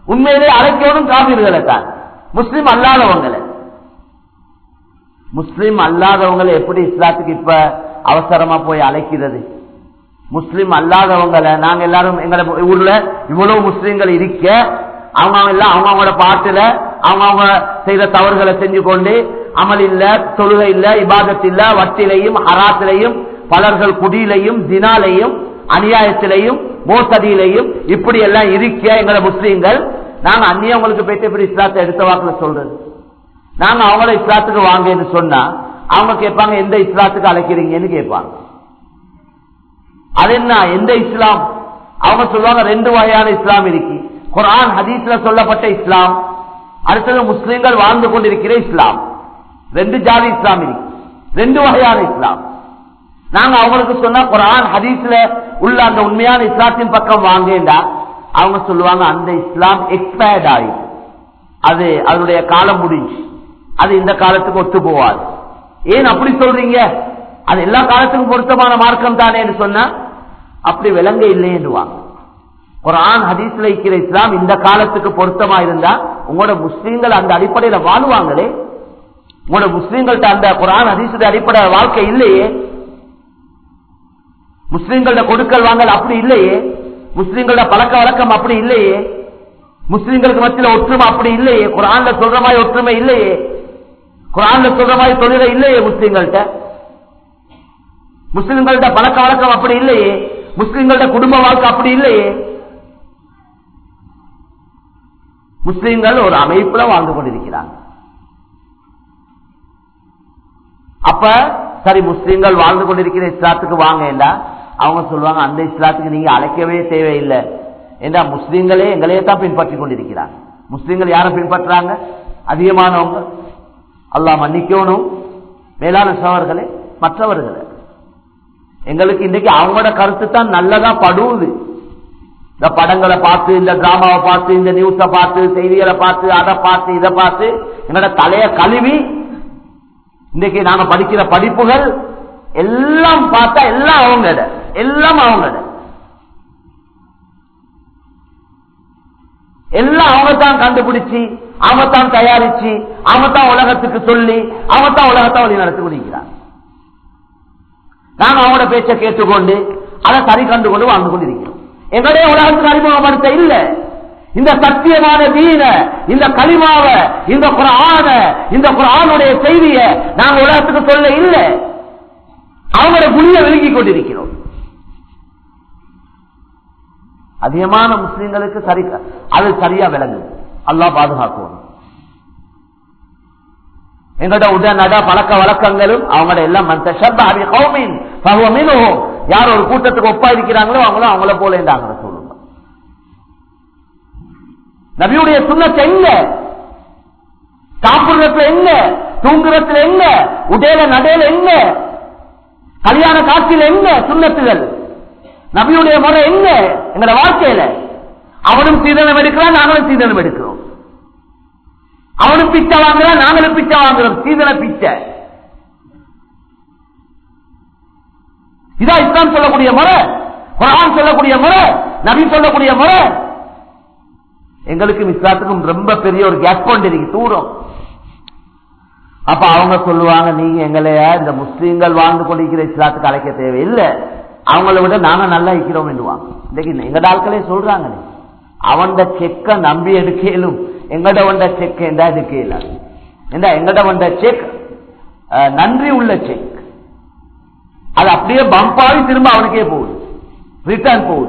உண்மையிலே அழைக்கணும் காபிர்களை தான், முஸ்லிம் அல்லாதவங்களை. முஸ்லிம் அல்லாதவங்களை எப்படி இஸ்லாத்துக்கு இப்ப அவசரமா போய் அழைக்கிறது? முஸ்லிம் அல்லாதவங்களை நாங்க எல்லாரும் எங்க ஊர்ல இவ்வளவு முஸ்லிம்கள் இருக்க அவங்க எல்லாம் அவங்களோட பாட்டுல அவங்க செய்த தவறுகளை செஞ்சு கொண்டு அமல் இல்ல, தொழுகை இல்ல, இபாதத் இல்ல, வட்டிலையும் ஹராத்திலையும் பலர்கள் குடியிலையும் தினாலையும் அநியாயத்திலையும் மோசடியிலையும் இப்படி எல்லாம் இருக்க எங்களை முஸ்லீம்கள் நாங்க அந்நியவங்களுக்கு போயிட்டு எப்படி இஸ்லாத்தை எடுத்த வாக்குல சொல்றது? நாங்க அவங்கள இஸ்லாத்துக்கு வாங்கன்னு சொன்னா அவங்க கேட்பாங்க எந்த இஸ்லாத்துக்கு அழைக்கிறீங்கன்னு கேட்பாங்க. அது என்ன எந்த இஸ்லாம்? அவங்க சொல்லுவாங்க ரெண்டு வகையான இஸ்லாம் இருக்கு. குர்ஆன் ஹதீஸ்ல சொல்லப்பட்ட இஸ்லாம், அடுத்தது முஸ்லிம்கள் வாழ்ந்து கொண்டிருக்கிற இஸ்லாம். ரெண்டு ஜாதி இஸ்லாம் இருக்கு, ரெண்டு வகையான இஸ்லாம். நாங்க அவங்களுக்கு சொன்னா குர்ஆன் ஹதீஸ்ல உள்ள அந்த உண்மையான இஸ்லாத்தின் பக்கம் வாங்கேண்டா அவங்க சொல்லுவாங்க அந்த இஸ்லாம் எக்ஸ்பயர்ட் ஆயிடுச்சு, அது அதனுடைய காலம் முடிஞ்சு, அது இந்த காலத்துக்கு ஒத்து போவாது. ஏன் அப்படி சொல்றீங்க? அது எல்லா காலத்துக்கும் பொருத்தமான மார்க்கம் தானே சொன்னா அப்படி விளங்க இல்லையேன்னுவாங்க. குர்ஆன் ஹதீஸ்ல இருக்கிற இஸ்லாம் இந்த காலத்துக்கு பொருத்தமா இருந்தா உங்களோட முஸ்லீம்கள் அந்த அடிப்படையில வாழுவாங்களே. உங்களோட முஸ்லீம்கள்ட்ட அந்த குர்ஆன் ஹதீஸ் அடிப்படை வாழ்க்கை இல்லையே. முஸ்லீம்கள கொடுக்கல் வாங்கல் அப்படி இல்லையே. முஸ்லீம்கள பழக்க வழக்கம் அப்படி இல்லையே. முஸ்லீம்களுக்கு மத்தியில ஒற்றுமை அப்படி இல்லையே. குர்ஆன்ல சொல்ற மாதிரி ஒற்றுமை இல்லையே. குர்ஆன்ல சொல்ற மாதிரி தொழிலை இல்லையே. முஸ்லீம்கள்ட்ட முஸ்லீம்கள்ட்ட பழக்க வழக்கம் அப்படி இல்லையே. முஸ்லீம்கள்ட்ட குடும்ப வாழ்க்கை அப்படி இல்லையே. முஸ்லீம்கள் ஒரு அமைப்புல வாழ்ந்து கொண்டிருக்கிறாங்க. அப்ப சரி முஸ்லீம்கள் வாழ்ந்து கொண்டிருக்கிற இஸ்லாத்துக்கு வாங்க, அவங்க சொல்லுவாங்க அந்த இஸ்லாத்துக்கு நீங்க அழைக்கவே தேவையில்லை. ஏண்டா முஸ்லீம்களே எங்களையே தான் பின்பற்றி கொண்டிருக்கிறாங்க. முஸ்லீம்கள் யாரை பின்பற்றாங்க? அதிகமானவங்க. அல்லாஹ் மன்னிக்கணும் மேலான சகோதரர்களே, மற்றவர்களே. எங்களுக்கு இன்றைக்கு அவங்களோட கருத்து தான் நல்லதா படுவது. இந்த படங்களை பார்த்து, இந்த டிராமாவை பார்த்து, இந்த நியூஸை பார்த்து, செய்திகளை பார்த்து, அதை பார்த்து, இதை பார்த்து எங்களோட தலைய கழுவி இன்றைக்கு நாங்க படிக்கிற படிப்புகள் எல்லாம் பார்த்தா எல்லாம் அவங்கட, எல்லாம் அவங்கட, எல்லாம் அவங்க தான் கண்டுபிடிச்சு, அவங்க தான் தயாரிச்சு, அவங்க தான் உலகத்துக்கு சொல்லி, அவங்க தான் உலகத்தை வழி நடத்தி முடிக்கிறாங்க. நாங்க அவங்களோட பேச்சை கேட்டுக்கொண்டு அதை சரி கண்டு கொண்டு வாழ்ந்து கொண்டிருக்கிறோம். எங்களுடைய உலகத்துக்கு அறிமுகப்படுத்த இல்ல இந்த சத்தியமான தீன, இந்த கலிமாவ, இந்த குர்ஆன, இந்த குர்ஆனுடைய செய்திய நாங்க உலகத்துக்கு சொல்ல இல்ல. அவங்களோட குழியை விழுங்கி கொண்டிருக்கிறோம். அதிகமான முஸ்லிம்களுக்கு சரி அது சரியா விளங்குது. அல்லாஹ் பாதுகாக்கணும். எங்கள்ட உடனட பழக்க வழக்கங்களும் அவங்களோட எல்லாம் யார் ஒரு கூட்டத்துக்கு ஒப்பா இருக்கிறாங்களோ அவங்களும் அவங்கள போல இருந்தாங்க சொல்லுங்க. நபியுடைய சுன்னத் எங்க? சாப்பிடுறதுல எங்க? தூங்குறதுல எங்க? உடையில நடையில எங்க? கல்யாண காட்சியில எங்க சுன்னத்துகள்? நபியுடைய முறை எங்க எங்களோட வாழ்க்கையில? அவனும் சீதனம் எடுக்கிறான், நாங்களும் சீதனம் எடுக்கிறோம். அவனும் பிச்சை வாங்குறான், நாங்களும் பிச்சை வாங்குறோம். சீதன பிச்சை. இதான் இஸ்லாம் சொல்லக்கூடிய முறை, குர்ஆன் சொல்லக்கூடிய முறை, நபி சொல்லக்கூடிய முறை. எங்களுக்கும் இஸ்லாத்துக்கும் ரொம்ப பெரிய ஒரு கேப் கொண்டிருக்கு, தூரம். அப்ப அவங்க சொல்லுவாங்க நீங்க எங்களைய இந்த முஸ்லீம்கள் வாழ்ந்து கொண்டிருக்கிற இஸ்லாத்துக்கு அழைக்க தேவையில்லை, அவங்கள விட நாங்க நல்லா இருக்கிறோம் என்றுவாங்க. இன்னைக்கு எங்க ஆட்களே சொல்றாங்க அவன் செக்க நம்பி எடுக்கலும், எங்கட வந்த செக் என்றா எடுக்கல. எங்கட வந்த செக் நன்றி உள்ள செக், அது அப்படியே பம்பாவி திரும்ப அவனுக்கே போகுது, ரிட்டர்ன் போகுது.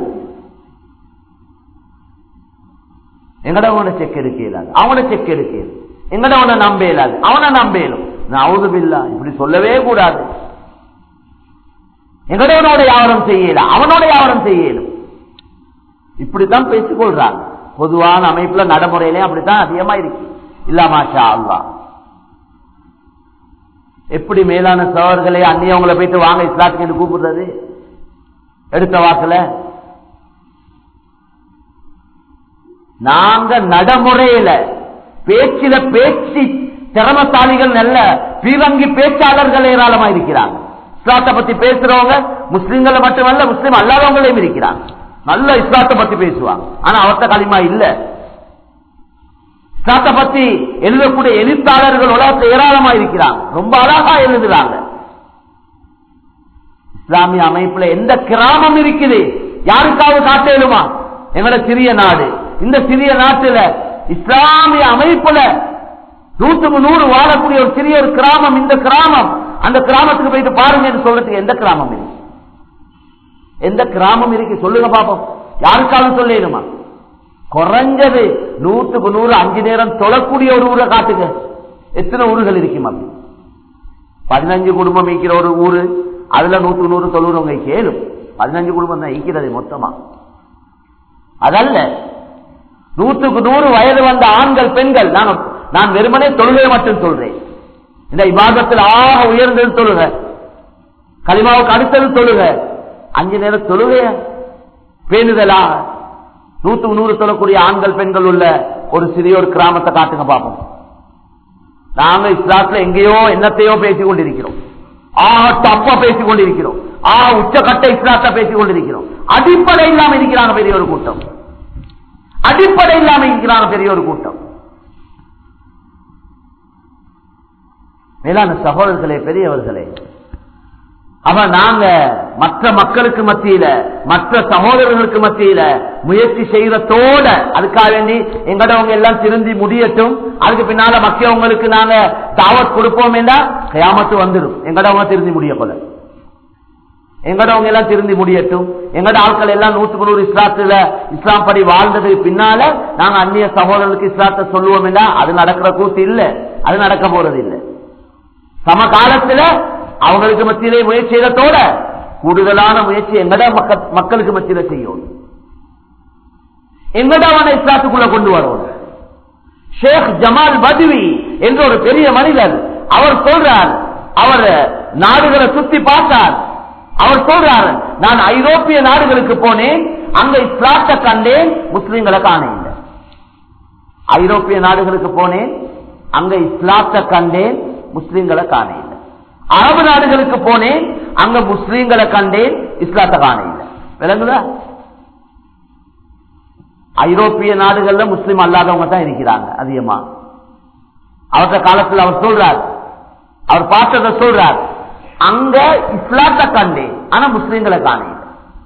எங்கட செக் எடுக்கல, அவன செக் எடுக்கல, எங்கட நம்ப இயலாது, அவனை நம்ப இயலும். நவுதுபில்லா, இப்படி சொல்லவே கூடாது. எங்கடவனோட வியாபாரம் செய்யல, அவனோட வியாபாரம் செய்யலும். இப்படித்தான் பேசிக்கொள்றாங்க. பொதுவான அமைப்புல நடைமுறையிலே அப்படித்தான் அதிகமா இருக்கு. இல்ல மாஷா அல்லாஹ். எப்படி மேலான சகோதரர்களே அந்நியவங்களை போயிட்டு வாங்க இஸ்லாத்துக்கு என்று கூப்பிடுறது எடுத்த வாக்குல? நாங்க நடைமுறையில பேச்சில பேச்சு திறமசாலிகள் நல்ல பீரங்கி பேச்சாளர்கள் ஏராளமா இருக்கிறாங்க. இஸ்லாத்தை பத்தி பேசுறவங்க முஸ்லிம்களை மட்டுமல்ல, முஸ்லிம் அல்லாதவங்களையும் இருக்கிறாங்க. நல்ல இஸ்லாத்தை பத்தி பேசுவாங்க, ஆனா அவர்த்த களிமா இல்ல. இஸ்லாத்தை பத்தி எழுதக்கூடிய எழுத்தாளர்கள் உலகத்தில் ஏராளமா இருக்கிறாங்க, ரொம்ப அழகா எழுதுறாங்க. இஸ்லாமிய அமைப்புல எந்த கிராமம் இருக்குது யாருக்காவது காட்டேலுமா? எங்களோட சிறிய நாடு, இந்த சிறிய நாட்டுல இஸ்லாமிய அமைப்புல 100 வாழக்கூடிய ஒரு சிறிய ஒரு கிராமம், இந்த கிராமம், அந்த கிராமத்துக்கு போயிட்டு பாருங்க என்று சொல்றதுக்கு எந்த கிராமம் இருக்கு? எந்த கிராமம் இருக்கு சொல்லுங்க பாப்போம். யாருக்காவது சொல்லிடுமா? குறைஞ்சது 100க்கு 5 நேரம் தொழக்கூடிய ஒரு ஊரை காட்டுங்க. எத்தனை ஊர்கள் இருக்கும்? 15 குடும்பம் ஈக்கிற ஒரு ஊரு, அதுல 100க்கு 100 தொழுறவங்க கேளும். 15 குடும்பம் தான் ஈக்கிறது மொத்தமா. அதல்ல 100க்கு 100 வயது வந்த ஆண்கள் பெண்கள். நான் வெறுமனே தொழுகை மட்டும் சொல்றேன். இந்த இபாதத்தில் ஆக உயர்ந்தது தொழுக, கலிமாவுக்கு அடுத்தது தொழுக, 5 நேரம் தொழுகைய பேணுதலா 100க்கு 100 தொழக்கூடிய ஆண்கள் பெண்கள் உள்ள ஒரு சிறிய ஒரு கிராமத்தை காட்டுங்க பார்ப்போம். நாங்க இஸ்லாத்துல எங்கேயோ என்னத்தையோ பேசிக் கொண்டிருக்கிறோம், தப்பா பேசிக் கொண்டிருக்கிறோம், உச்சகட்ட இஸ்லாத்தை பேசிக் கொண்டிருக்கிறோம். அடிப்படை இல்லாம இருக்கிறாங்க பெரிய ஒரு கூட்டம், அடிப்படை இல்லாம இருக்கிறாங்க பெரிய ஒரு கூட்டம். மேலான சகோதரர்களே, பெரியவர்களே, அவன் நாங்க மற்ற மக்களுக்கு மத்தியில, மற்ற சகோதரர்களுக்கு மத்தியில முயற்சி செய்யறதோட அதுக்காக வேண்டி எங்கடவங்க எல்லாம் திருந்தி முடியட்டும், அதுக்கு பின்னால மக்கியவங்களுக்கு நாங்க தாவத் கொடுப்போம் என்றா கயாமத்து வந்துடும். எங்கடவங்க திருந்தி முடிய போல, எங்கடவங்க எல்லாம் திருந்தி முடியட்டும், எங்கட ஆட்கள் எல்லாம் 100க்கு 100 இஸ்லாத்துல இஸ்லாம் படி வாழ்ந்ததுக்கு பின்னால நாங்க அந்நிய சகோதரர்களுக்கு இஸ்லாத்தை சொல்லுவோம் என்றா அது நடக்கிற கூத்து இல்ல, அது நடக்க போறது இல்லை. சமகாலத்துல அவங்களுக்கு மத்தியிலே முயற்சி செய்யறதோட கூடுதலான முயற்சி எங்கட மக்களுக்கு மத்தியில செய்யும், எங்கடான இஸ்லாத்துக்குள்ள கொண்டு வரும். ஷேக் ஜமால் பத்வி என்ற ஒரு பெரிய மனிதர், அவர் சொல்றார், அவர் நாடுகளை சுத்தி பார்த்தார். அவர் சொல்றார், நான் ஐரோப்பிய நாடுகளுக்கு போனேன், அங்க இஸ்லாத்தை கண்டேன், முஸ்லிம்களை காண இல்லை. ஐரோப்பிய நாடுகளுக்கு போனேன், அங்க இஸ்லாத்தை கண்டேன், முஸ்லிம்களை காண இல்லை. அரபு நாடுகளுக்கு போனேன், அங்க முஸ்லிம்களை கண்டேன், இஸ்லாத்தை காண இல்லை. விளங்குதா? ஐரோப்பிய நாடுகள்ல முஸ்லிம் அல்லாதவங்க தான் இருக்கிறாங்க அதிகமா. அவற்ற காலத்தில் அவர் சொல்றார், அவர் பார்த்ததை சொல்றார், அங்க இஸ்லாத்தை கண்டேன், ஆனா முஸ்லிம்களை காண இல்லை.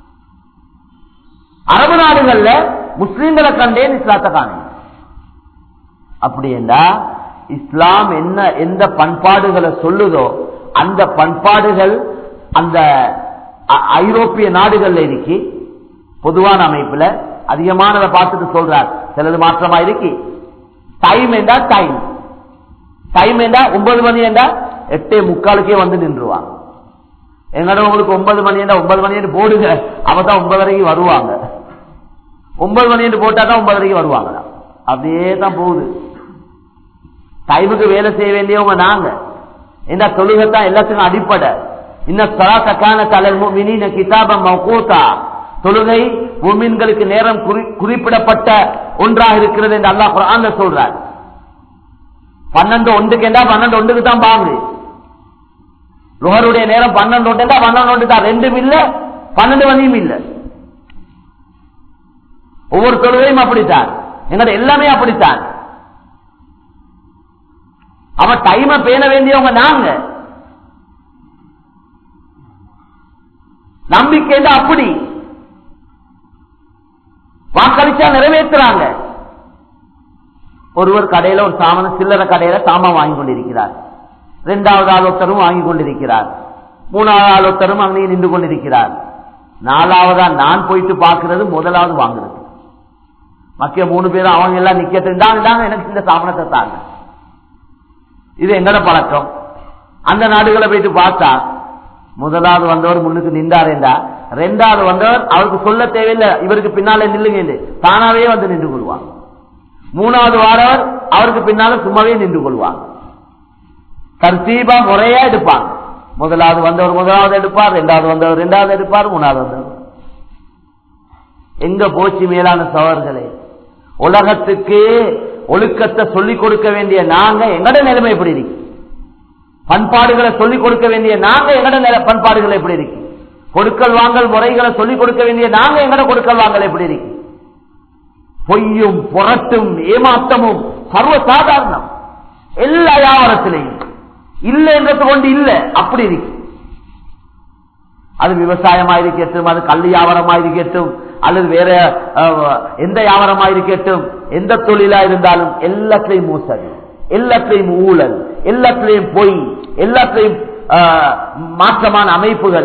அரபு நாடுகள்ல முஸ்லிம்களை கண்டேன், இஸ்லாத்தை காண இல்லை. அப்படி என்றா இஸ்லாம் என்ன எந்த பண்பாடுகளை சொல்லுதோ அந்த பண்பாடுகள் அந்த ஐரோப்பிய நாடுகள்ல இருக்கு. பொதுவான அமைப்புல அதிகமானதை பார்த்துட்டு சொல்றார், சிலது மாற்றமா இருக்கு. டைம் என்றா டைம், டைம் என்றா 9 மணி என்றா 8:45 வந்து நின்றுவாங்க. என்னடா உங்களுக்கு 9 மணி என்றா 9 மணி என்று போடுங்க, அவதான் 9:30 வருவாங்க. 9 மணி என்று போட்டா தான் 9:30 வருவாங்க. அப்படியே தான் போகுது. டைமுக்கு வேலை செய்ய வேண்டியவங்க நாங்க. இந்த தொழுகைத்தான் எல்லாத்துக்கும் அடிப்படை. தொழுகை முஃமின்களுக்கு நேரம் குறிப்பிடப்பட்ட ஒன்றாக இருக்கிறது என்று அல்லாஹ் குர்ஆன்ல சொல்றார். 12:01 கேட்டா 12:01 தான் பாங்கு. லுஹருடைய நேரம் 12:01 12:01 தான், 2 இல்ல 12 மணியும் இல்ல. ஒவ்வொரு தொழுகையும் அப்படித்தான், எங்கட எல்லாமே அப்படித்தான். அவன் டைமை பேண வேண்டியவங்க நாங்க. நம்பிக்கை அப்படி வாக்களிச்சா நிறைவேற்றுறாங்க. ஒருவர் கடையில ஒரு சாமான சில்லறை கடையில சாமான் வாங்கி கொண்டிருக்கிறார். 2வது ஆள் ஒருத்தரும் வாங்கி கொண்டிருக்கிறார். 3வது ஆள் ஒருத்தரும் அங்கே நின்று கொண்டிருக்கிறார். 4வதா நான் போயிட்டு பார்க்கிறது, 1வது வாங்குறது. மக்கிய 3 பேரும் அவங்க எல்லாம் நிக்கட்டாங்க, எனக்கு இந்த சாமானத்தை தாங்க. இது எங்கட பழக்கம். அந்த நாடுகளை போயிட்டு பார்த்தா 1வது வந்தவர் முன்னுக்கு நின்றாரேண்டா, 2வது வந்தவர் அவருக்கு சொல்ல தேவையில்லை, இவருக்கு பின்னாலே நில்லுங்க, தானாவே வந்து நின்று கொள்வாங்க. 3வது வாரவர் அவருக்கு பின்னால சும்மாவே நின்று கொள்வாங்க. தர்த்தீபா முறையா எடுப்பாங்க. 1வது வந்தவர் 1வது எடுப்பார், 2வது வந்தவர் 2வது எடுப்பார், 3வது வந்தவர். எங்க போச்சு மேலான சவர்களே? உலகத்துக்கு ஒழுக்கத்தை சொல்லிக் கொடுக்க வேண்டிய நாங்க எங்கட நிலைமை எப்படி இருக்கு? பண்பாடுகளை சொல்லிக் கொடுக்க வேண்டிய நாங்க எங்கட பண்பாடுகள் எப்படி இருக்கு? கொடுக்கல் வாங்கல் முறைகளை சொல்லிக் கொடுக்க வேண்டிய நாங்க எங்கட கொடுக்கல் வாங்கல் எப்படி இருக்கு? பொய்யும் புரட்டும் ஏமாற்றமும் சர்வ சாதாரணம். எல்லா வியாபாரத்திலையும் இல்லைன்றது கொண்டு இல்ல அப்படி இருக்கு. அது விவசாயமா இருக்கட்டும், அது கல் வியாபாரமா இருக்கட்டும், அல்லது வேற எந்த வியாபாரமா இருக்கட்டும், எந்த தொழிலா இருந்தாலும் எல்லாத்திலையும் மோசடி, எல்லாத்திலையும் ஊழல், எல்லாத்திலையும் பொய், எல்லாத்திலையும் மாற்றமான அமைப்புகள்.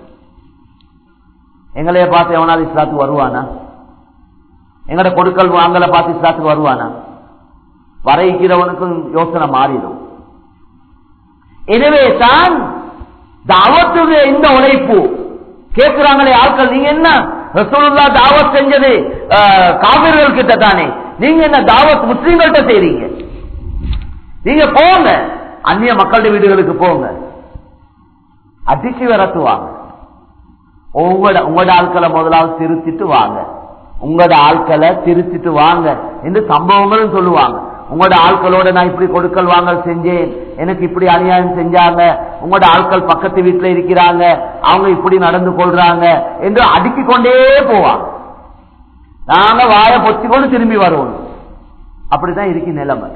எங்களைய பார்த்து எவனாவது இஸ்லாத்துக்கு வருவானா? எங்கட கொடுக்கல் வாங்கல பார்த்து இஸ்லாத்துக்கு வருவானா? வரைக்கிறவனுக்கும் யோசனை மாறிடும். எனவே தான் தாவத்துக்கு இந்த உழைப்பு கேட்கிறாங்களே ஆட்கள், நீங்க என்ன ரசூலுல்லாஹ் தாவத் செஞ்சது காபிர்கள் கிட்ட தானே, நீங்க என்ன தாவத் முஸ்லிம்கள்ட்ட செய்றீங்க? நீங்க போங்க, அந்நிய மக்களுடைய வீடுகளுக்கு போங்க, அடிச்சு விரட்டுவாங்க. உங்களோட ஆட்களை முதலாவது திருத்திட்டு வாங்க, உங்களோட ஆட்களை திருத்திட்டு வாங்க என்று சம்பவங்களும் சொல்லுவாங்க. உங்களோட ஆட்களோட நான் இப்படி கொடுக்கல் வாங்கல் செஞ்சேன், எனக்கு இப்படி அநியாயம் செஞ்சாங்க, உங்களோட ஆட்கள் பக்கத்து வீட்டுல இருக்கிறாங்க, அவங்க இப்படி நடந்து கொள்றாங்க என்று அடுக்கிக் கொண்டே போவாங்க. நாங்க வாயை பொத்திக்கொண்டு திரும்பி வருவோம். அப்படித்தான் இருக்கு நிலைமை.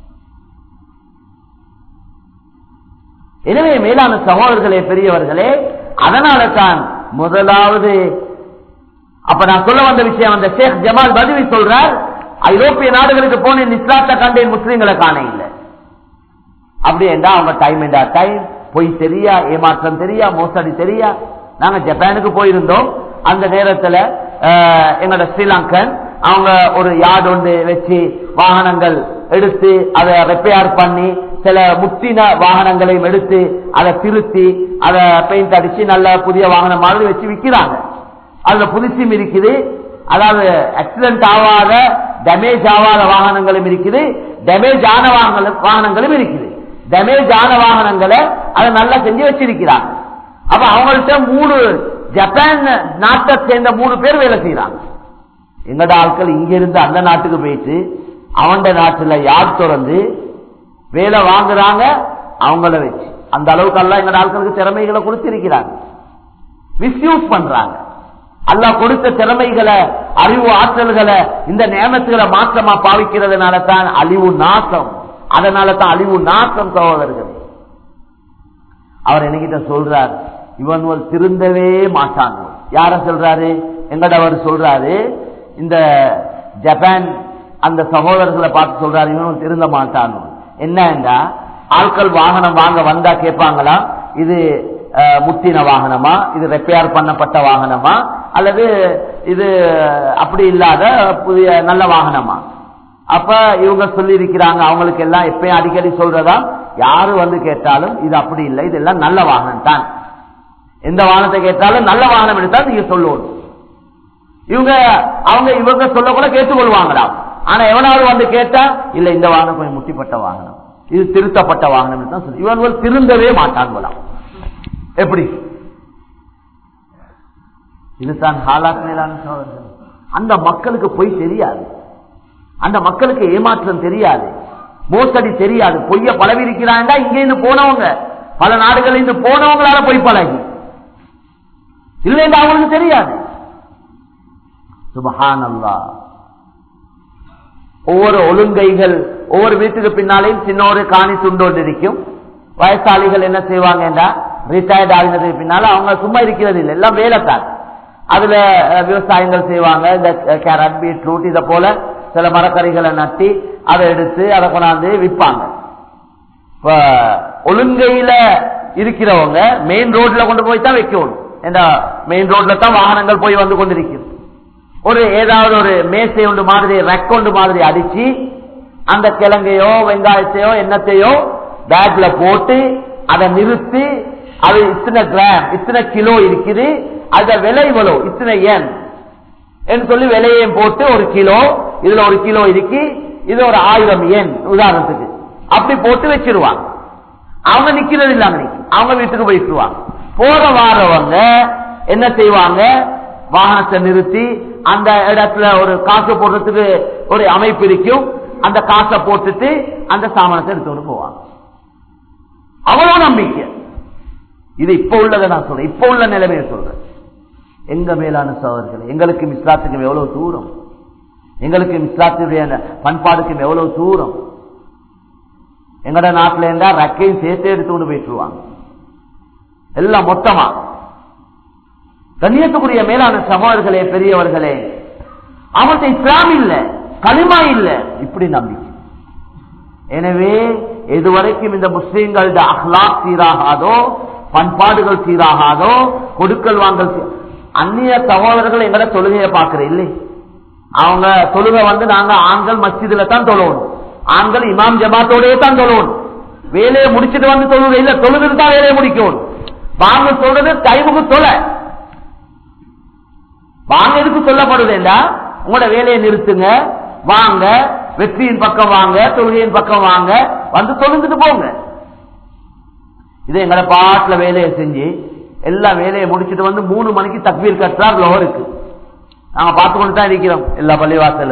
எனவே மேலான சகோதரர்களே, பெரியவர்களே, அதனால தான் முதலாவது அப்ப நான் சொல்ல வந்த விஷயம், அந்த ஷேக் ஜமால் பதவி சொல்றார், ஐரோப்பிய நாடுகளுக்கு போனேன், இஸ்லாத்தை கண்டேன், முஸ்லீம்களை காண இல்லை. அப்படி என்றா அவங்க டைம் என்றா டைம், பொய் தெரியா, ஏமாற்றம் தெரியா, மோசடி தெரியா. நாங்க ஜப்பானுக்கு போயிருந்தோம். அந்த நேரத்துல எங்களோட ஸ்ரீலங்கன் அவங்க ஒரு யார்டு ஒன்று வச்சு வாகனங்கள் எடுத்து அதை ரிப்பேர் பண்ணி, சில முத்தின வாகனங்களையும் எடுத்து அதை திருத்தி அதை பெயிண்ட் அடிச்சு நல்ல புதிய வாகனம் மாதிரி வச்சு விற்கிறாங்க. அதுல புதுசும் இருக்குது, அதாவது ஆக்சிடென்ட் ஆகாத டேமேஜ் ஆகாத வாகனங்களும் இருக்குது, டேமேஜ் ஆன வாகனங்களும் இருக்குது. டேமேஜ் ஆன வாகனங்களை அதை நல்லா செஞ்சு வச்சிருக்கிறாங்க. அப்ப அவங்கள்ட்ட 3 ஜப்பான் நாட்டை சேர்ந்த 3 பேர் வேலை செய்யறாங்க. எங்கட ஆட்கள் இங்க இருந்து அந்த நாட்டுக்கு போயிட்டு அவன் நாட்டுல யார் திறந்து வேலை வாங்குறாங்க, அவங்கள வச்சு அந்த அளவுக்கு எல்லாம் எங்கட ஆட்களுக்கு திறமைகளை கொடுத்திருக்கிறாங்க. மிஸ்யூஸ் பண்றாங்க. அல்லாஹ் கொடுத்த திறமைகளை, அறிவு ஆற்றல்களை, இந்த நியமத்துகளை மாற்றமா பாவிக்கிறதுனால தான் அழிவு நாசம். அதனால தான் அழிவு நாசம். சகோதரர்கள், அவர் என்கிட்ட சொல்றார், இவன் திருந்தவே மாட்டாங்க. யார சொல்றாரு? எங்கடவர் சொல்றாரு, இந்த ஜப்பான் அந்த சகோதரர்களை பார்த்து சொல்றாரு, இவன் திருந்த மாட்டான். என்னண்டா, ஆட்கள் வாகனம் வாங்க வந்தா கேட்பாங்களா, இது முத்தின வாகனமா, இது ரிப்பேர் பண்ணப்பட்ட வாகனமா, அல்லது இது அப்படி இல்லாத புதிய நல்ல வாகனமா? அப்ப இவங்க சொல்லி இருக்கிறாங்க, அவங்களுக்கு எல்லாம் எப்பயும் அடிக்கடி சொல்றதா, யாரு வந்து கேட்டாலும் இது அப்படி இல்லை, இதெல்லாம் நல்ல வாகனம் தான். எந்த வாகனத்தை கேட்டாலும் நல்ல வாகனம் எடுத்தா நீங்க சொல்லணும். இவங்க சொல்ல கூட கேட்டுக்கொள்வாங்களா. ஆனா எவனாவது வந்து கேட்டா, இல்ல இந்த வாகனம் கொஞ்சம் முட்டிப்பட்ட வாகனம், இது திருத்தப்பட்ட வாகனம் தான் சொல்லி இவன் திருந்தவே மாட்டாங்களாம். எப்படி? இதுதான் ஹாலாத் மேலான சோதனை. அந்த மக்களுக்கு போய் தெரியாது, அந்த மக்களுக்கு ஏமாற்றம் தெரியாது, மோசடி தெரியாது. பொய்ய பழவி இருக்கிறாங்க. இங்க இருந்து போனவங்க, பல நாடுகள் இருந்து போனவங்களால போய் பழகி இல்லைன்னு அவங்களுக்கு தெரியாது. சுப்ஹானல்லாஹ். ஒவ்வொரு ஒழுங்கைகள், ஒவ்வொரு வீட்டுக்கு பின்னாலேயும் சின்ன ஒரு காணி துண்டோடு இருக்கும். வயசாளிகள் என்ன செய்வாங்க என்றா, ரிட்டையர்ட் ஆகினதுக்கு பின்னால அவங்க சும்மா இருக்கிறது இல்லை, எல்லாம் வேலைத்தான். அதுல விவசாயங்கள் செய்வாங்க. இந்த கேரட், பீட்ரூட் இதை போல சில மரக்கறிகளை நட்டி அதை எடுத்து அதை கொண்டாந்து விற்பாங்க. இப்ப ஒழுங்கையில இருக்கிறவங்க மெயின் ரோட்ல கொண்டு போய் தான் வைக்கணும். ஏன்னா மெயின் ரோட்ல தான் வாகனங்கள் போய் வந்து கொண்டிருக்கிறது. ஒரு ஏதாவது ஒரு மேசை ஒன்று மாதிரி, ரெக் ஒன்று மாதிரி அடிச்சு அந்த கிழங்கையோ வெங்காயத்தையோ எண்ணத்தையோ பேக்ல போட்டு அதை நிறுத்தி, அது இத்தனை கிராம் இத்தனை கிலோ இருக்குது, அத விலை இவ்வளோ இத்தனை ஏன் என்று சொல்லி விலையையும் போட்டு, ஒரு கிலோ இதுல ஒரு கிலோ இருக்கு, இது ஒரு 1000 ஏன் உதாரணத்துக்கு அப்படி போட்டு வச்சிருவாங்க. அவங்க நிக்கிறது இல்லாம அவங்க வீட்டுக்கு போயிட்டுருவாங்க. போற வாரவங்க என்ன செய்வாங்க, வாகனத்தை நிறுத்தி அந்த இடத்துல ஒரு காசு போடுறதுக்கு ஒரு அமைப்பு இருக்கும், அந்த காசை போட்டுட்டு அந்த சாமானத்தை எடுத்துட்டு போவாங்க. அவ்வளவு நம்பிக்கை. இது இப்ப உள்ளதை நான் சொல்றேன், இப்ப உள்ள நிலைமையை சொல்றேன். எங்க மேலான சகோதரர்களே, எங்களுக்கு இஸ்லாத்துக்கு எவ்வளவு தூரம். எங்களுக்கு இஸ்லாத்துடைய பண்பாடுக்கும் எவ்வளவு தூரம். எங்கட நாட்டில இருந்தா ரக்கையும் சேர்த்து எடுத்து கொண்டு போயிட்டுருவாங்க எல்லாம் மொத்தமா. கண்ணியத்துக்குரிய மேலான சகோதரர்களே, பெரியவர்களே, அவர்கிட்ட இஸ்லாம் இல்ல, களிமா இல்ல, இப்படி நம்பிக்கை. எனவே எதுவரைக்கும் இந்த முஸ்லீம்களோட அஹ்லாக் சீராகாதோ, பண்பாடுகள் சீராகாதோ, கொடுக்கல் வாங்கல் அந்நிய சகோதரர்கள் எங்கட தொழுகையை பார்க்கிறேன் இல்லை. அவங்க தொழுகை நாங்க ஆண்கள் மஸ்ஜிதுல தான் தொழுவோம், ஆண்கள் இமாம் ஜமாத்தோடே தான் தொழுவோம். வேலையை முடிச்சுட்டு தொழுகை இல்ல, தொழுதுட்டு தான் வேலையை முடிக்கணும். வாங்க சொல்றது டைமுக்கு தொலை. வாங்க எதுக்கு சொல்லப்படுதுண்டா, உங்களோட வேலையை நிறுத்துங்க, வாங்க வெற்றியின் பக்கம் வாங்க, தொழுகையின் பக்கம் வாங்க, தொழுந்துட்டு போங்க. இது எங்களை பாட்டுல வேலையை செஞ்சு எல்லா வேலையை முடிச்சுட்டு 3 மணிக்கு தக்பீர் கட்டுறார் லோஹருக்கு. நாங்க பார்த்து கொண்டு தான் இருக்கிறோம் எல்லா பள்ளிவாசல்.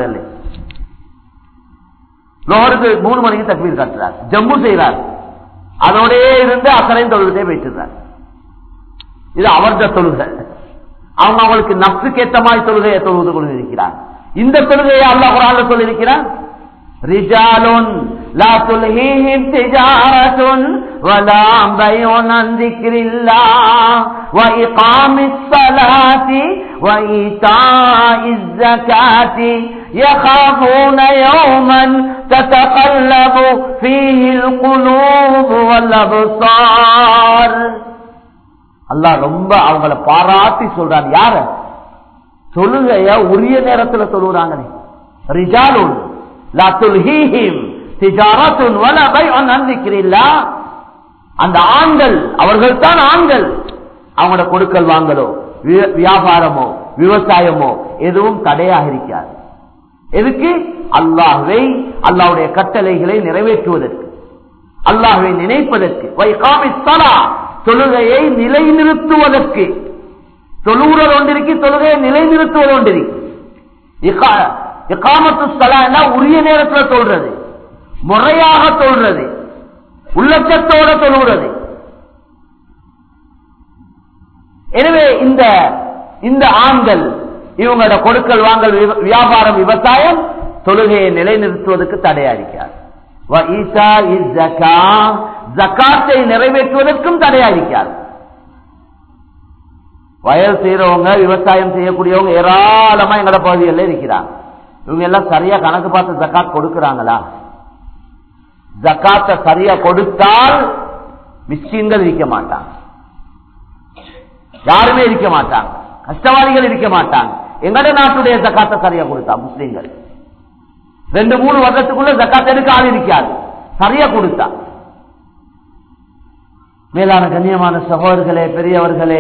லோஹருக்கு 3 மணிக்கு தக்பீர் கட்டுறார், ஜம்மு செய்யறார், அதோட இருந்து அக்கறையும் தொழுகிட்டே போயிட்டுறார். இது அவர்த தொழுகை. அவங்களுக்கு நப்சுக்கு ஏற்ற மாதிரி தொழுகையை தொழுது கொண்டு இருக்கிறார். இந்த தொழுகையை அல்லாஹ் குர்ஆன்ல சொல்லி இருக்கிறார், ரிஜாலுன் லா துல்ஹீஹிம் திஜாரத்துன் வலா பைஉன் அன் ذிக்ரில்லாஹ் வ இகாமிஸ் ஸலாத்தி வ ஈதாஇஸ் ஸகாத்தி يخافون يوما تتقلب فيه القلوب والأبصار. அல்லாஹ் ரொம்ப அவங்கள பாராட்டி சொல்றான். யார? தொழுகைய உரிய நேரத்துல சொல்லுறாங்க. ரிஜாலுன் லா துல்ஹீஹிம் திஜாரத்துன் வலா பைஉன் அன் ذிக்ரில்லாஹ். அந்த ஆண்கள், அவர்கள் தான் ஆண்கள். அவங்களோட கொடுக்கல் வாங்கலோ, வியாபாரமோ, விவசாயமோ எதுவும் தடையாக இருக்காது. எதுக்கு? அல்லாஹ்வை, அல்லாஹ்வுடைய கட்டளைகளை நிறைவேற்றுவதற்கு, அல்லாஹ்வை நினைப்பதற்கு, வைகாமிஸ் ஸலாத் தொழுகையை நிலைநிறுத்துவதற்கு. தொழுகிறது ஒன்றிருக்கு, தொழுகையை நிலைநிறுத்துவது ஒன்றிருக்கு. இகாமத்து ஸலாத் உரிய நேரத்தில் சொல்றது, முறையாக சொல்றது, உள்ளச்சத்தோட சொல்றது. எனவே இந்த ஆண்கள் இவங்களோட கொடுக்கல் வாங்கல், வியாபாரம், விவசாயம் தொழுகையை நிலைநிறுத்துவதற்கு தடையாயிருக்கார். ஜகாத்தை நிறைவேற்றுவதற்கும் தடையாயிருக்கார். வயல் செய்யறவங்க, விவசாயம் செய்யக்கூடியவங்க ஏராளமா எங்கட பகுதிகளில் இருக்கிறாங்க. இவங்க எல்லாம் சரியா கணக்கு பார்த்து ஜகாத் கொடுக்கிறாங்களா? ஜகாத்தை சரியா கொடுத்தால் மிஸ்கீன்கள் இருக்க மாட்டாங்க, யாருமே இருக்க மாட்டாங்க, கஷ்டவாதிகள் இருக்க மாட்டாங்க. எங்கட நாட்டுடைய ஜகாத்தை சரியா கொடுத்தா முஸ்லீம்கள் 2-3 வருடத்துக்குள்ள ஜகாத் எடுக்க ஆள் இருக்காது, சரியா கொடுத்தா. மேலான கண்ணியமான சகோதரர்களே, பெரியவர்களே,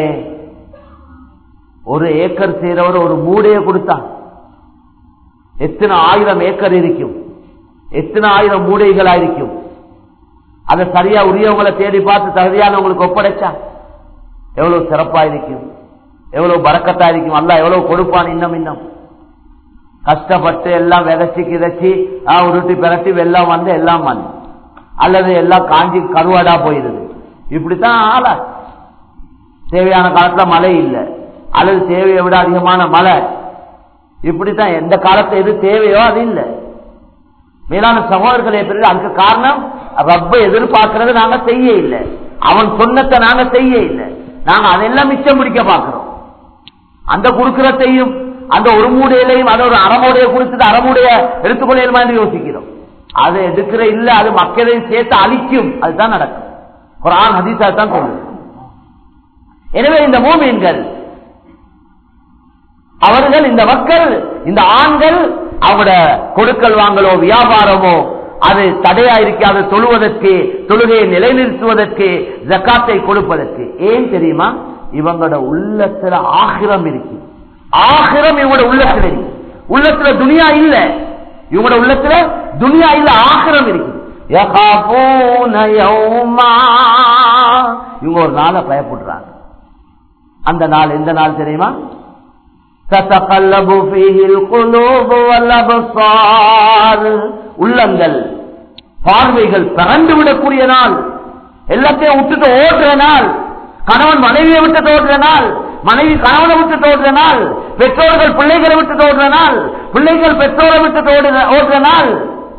1 ஏக்கர் செய்யறவர் ஒரு மூடையை கொடுத்தா எத்தனை 1000 ஏக்கர் இருக்கும், எத்தனை 1000 மூடைகளா இருக்கும். அதை சரியா உரியவங்களை தேடி பார்த்து தகுதியானவங்களுக்கு ஒப்படைச்சா எவ்வளவு சிறப்பா இருக்கும், எவ்வளவு பரக்கத்தா இருக்கும். அல்லாஹ் எவ்வளவு கொடுப்பான். இன்னும் கஷ்டப்பட்டு எல்லாம் விதைச்சு கிதச்சி உருட்டி பிரட்டி வெள்ளம் எல்லாம் அல்லது எல்லாம் காஞ்சி கருவாடா போயிருது. இப்படித்தான் ஆளா. தேவையான காலத்துல மழை இல்லை, அல்லது தேவையை விட அதிகமான மழை. இப்படித்தான் எந்த காலத்துல எது தேவையோ அது இல்லை. மேலான சகோதரர்களே, அதுக்கு காரணம் ரப்பை எதிர்பார்க்கறது நாங்க செய்ய இல்லை, அவன் சொன்னத்தை நாங்க செய்ய இல்லை. நாங்க அதெல்லாம் மிச்சம் பிடிக்க பார்க்கிறோம். அந்த குடுக்கிறதையும் அந்த ஒரு மூடையிலையும் அதை ஒரு அறமூடைய கொடுத்துட்டு அறமூடைய எடுத்துக்கொள்ள என்று யோசிக்கிறோம். அதை எடுக்கிற இல்ல, அது மக்களையும் சேர்த்து அழிக்கும். அதுதான் நடக்கும். குர்ஆன் ஹதீஸா தான் சொல்லுது. எனவே இந்த மூமின்கள், அவர்கள், இந்த மக்கள், இந்த ஆண்கள் அவங்களோட கொடுக்கல் வாங்கலோ வியாபாரமோ அது தடையா இருக்காது தொழுவதற்கு, தொழுகையை நிலைநிறுத்துவதற்கு, ஜகாத்தை கொடுப்பதற்கு. ஏன் தெரியுமா? இவங்களோட உள்ளத்துல ஆகிரம் இருக்கு. ஆகிரம் இவங்களோட உள்ளத்துல இருக்கு. உள்ளத்துல துனியா இல்ல, இவங்களோட உள்ளத்துல துனியா இல்ல, ஆகிரம் இருக்கு. இவங்க ஒரு நாளை பயப்படுறாங்க. அந்த நாள் எந்த நாள் தெரியுமா? உள்ளங்கள், பார்வைகள் பறந்து விடக்கூடிய நாள், எல்லாத்தையும் விட்டுட்டு ஓடுற நாள், கணவன் மனைவியை விட்டு ஓடுற நாள், மனைவி கணவனை விட்டு ஓடுற நாள், பெற்றோர்கள் பிள்ளைகளை விட்டு ஓடுற நாள், பிள்ளைகள் பெற்றோரை விட்டு ஓடுற நாள்,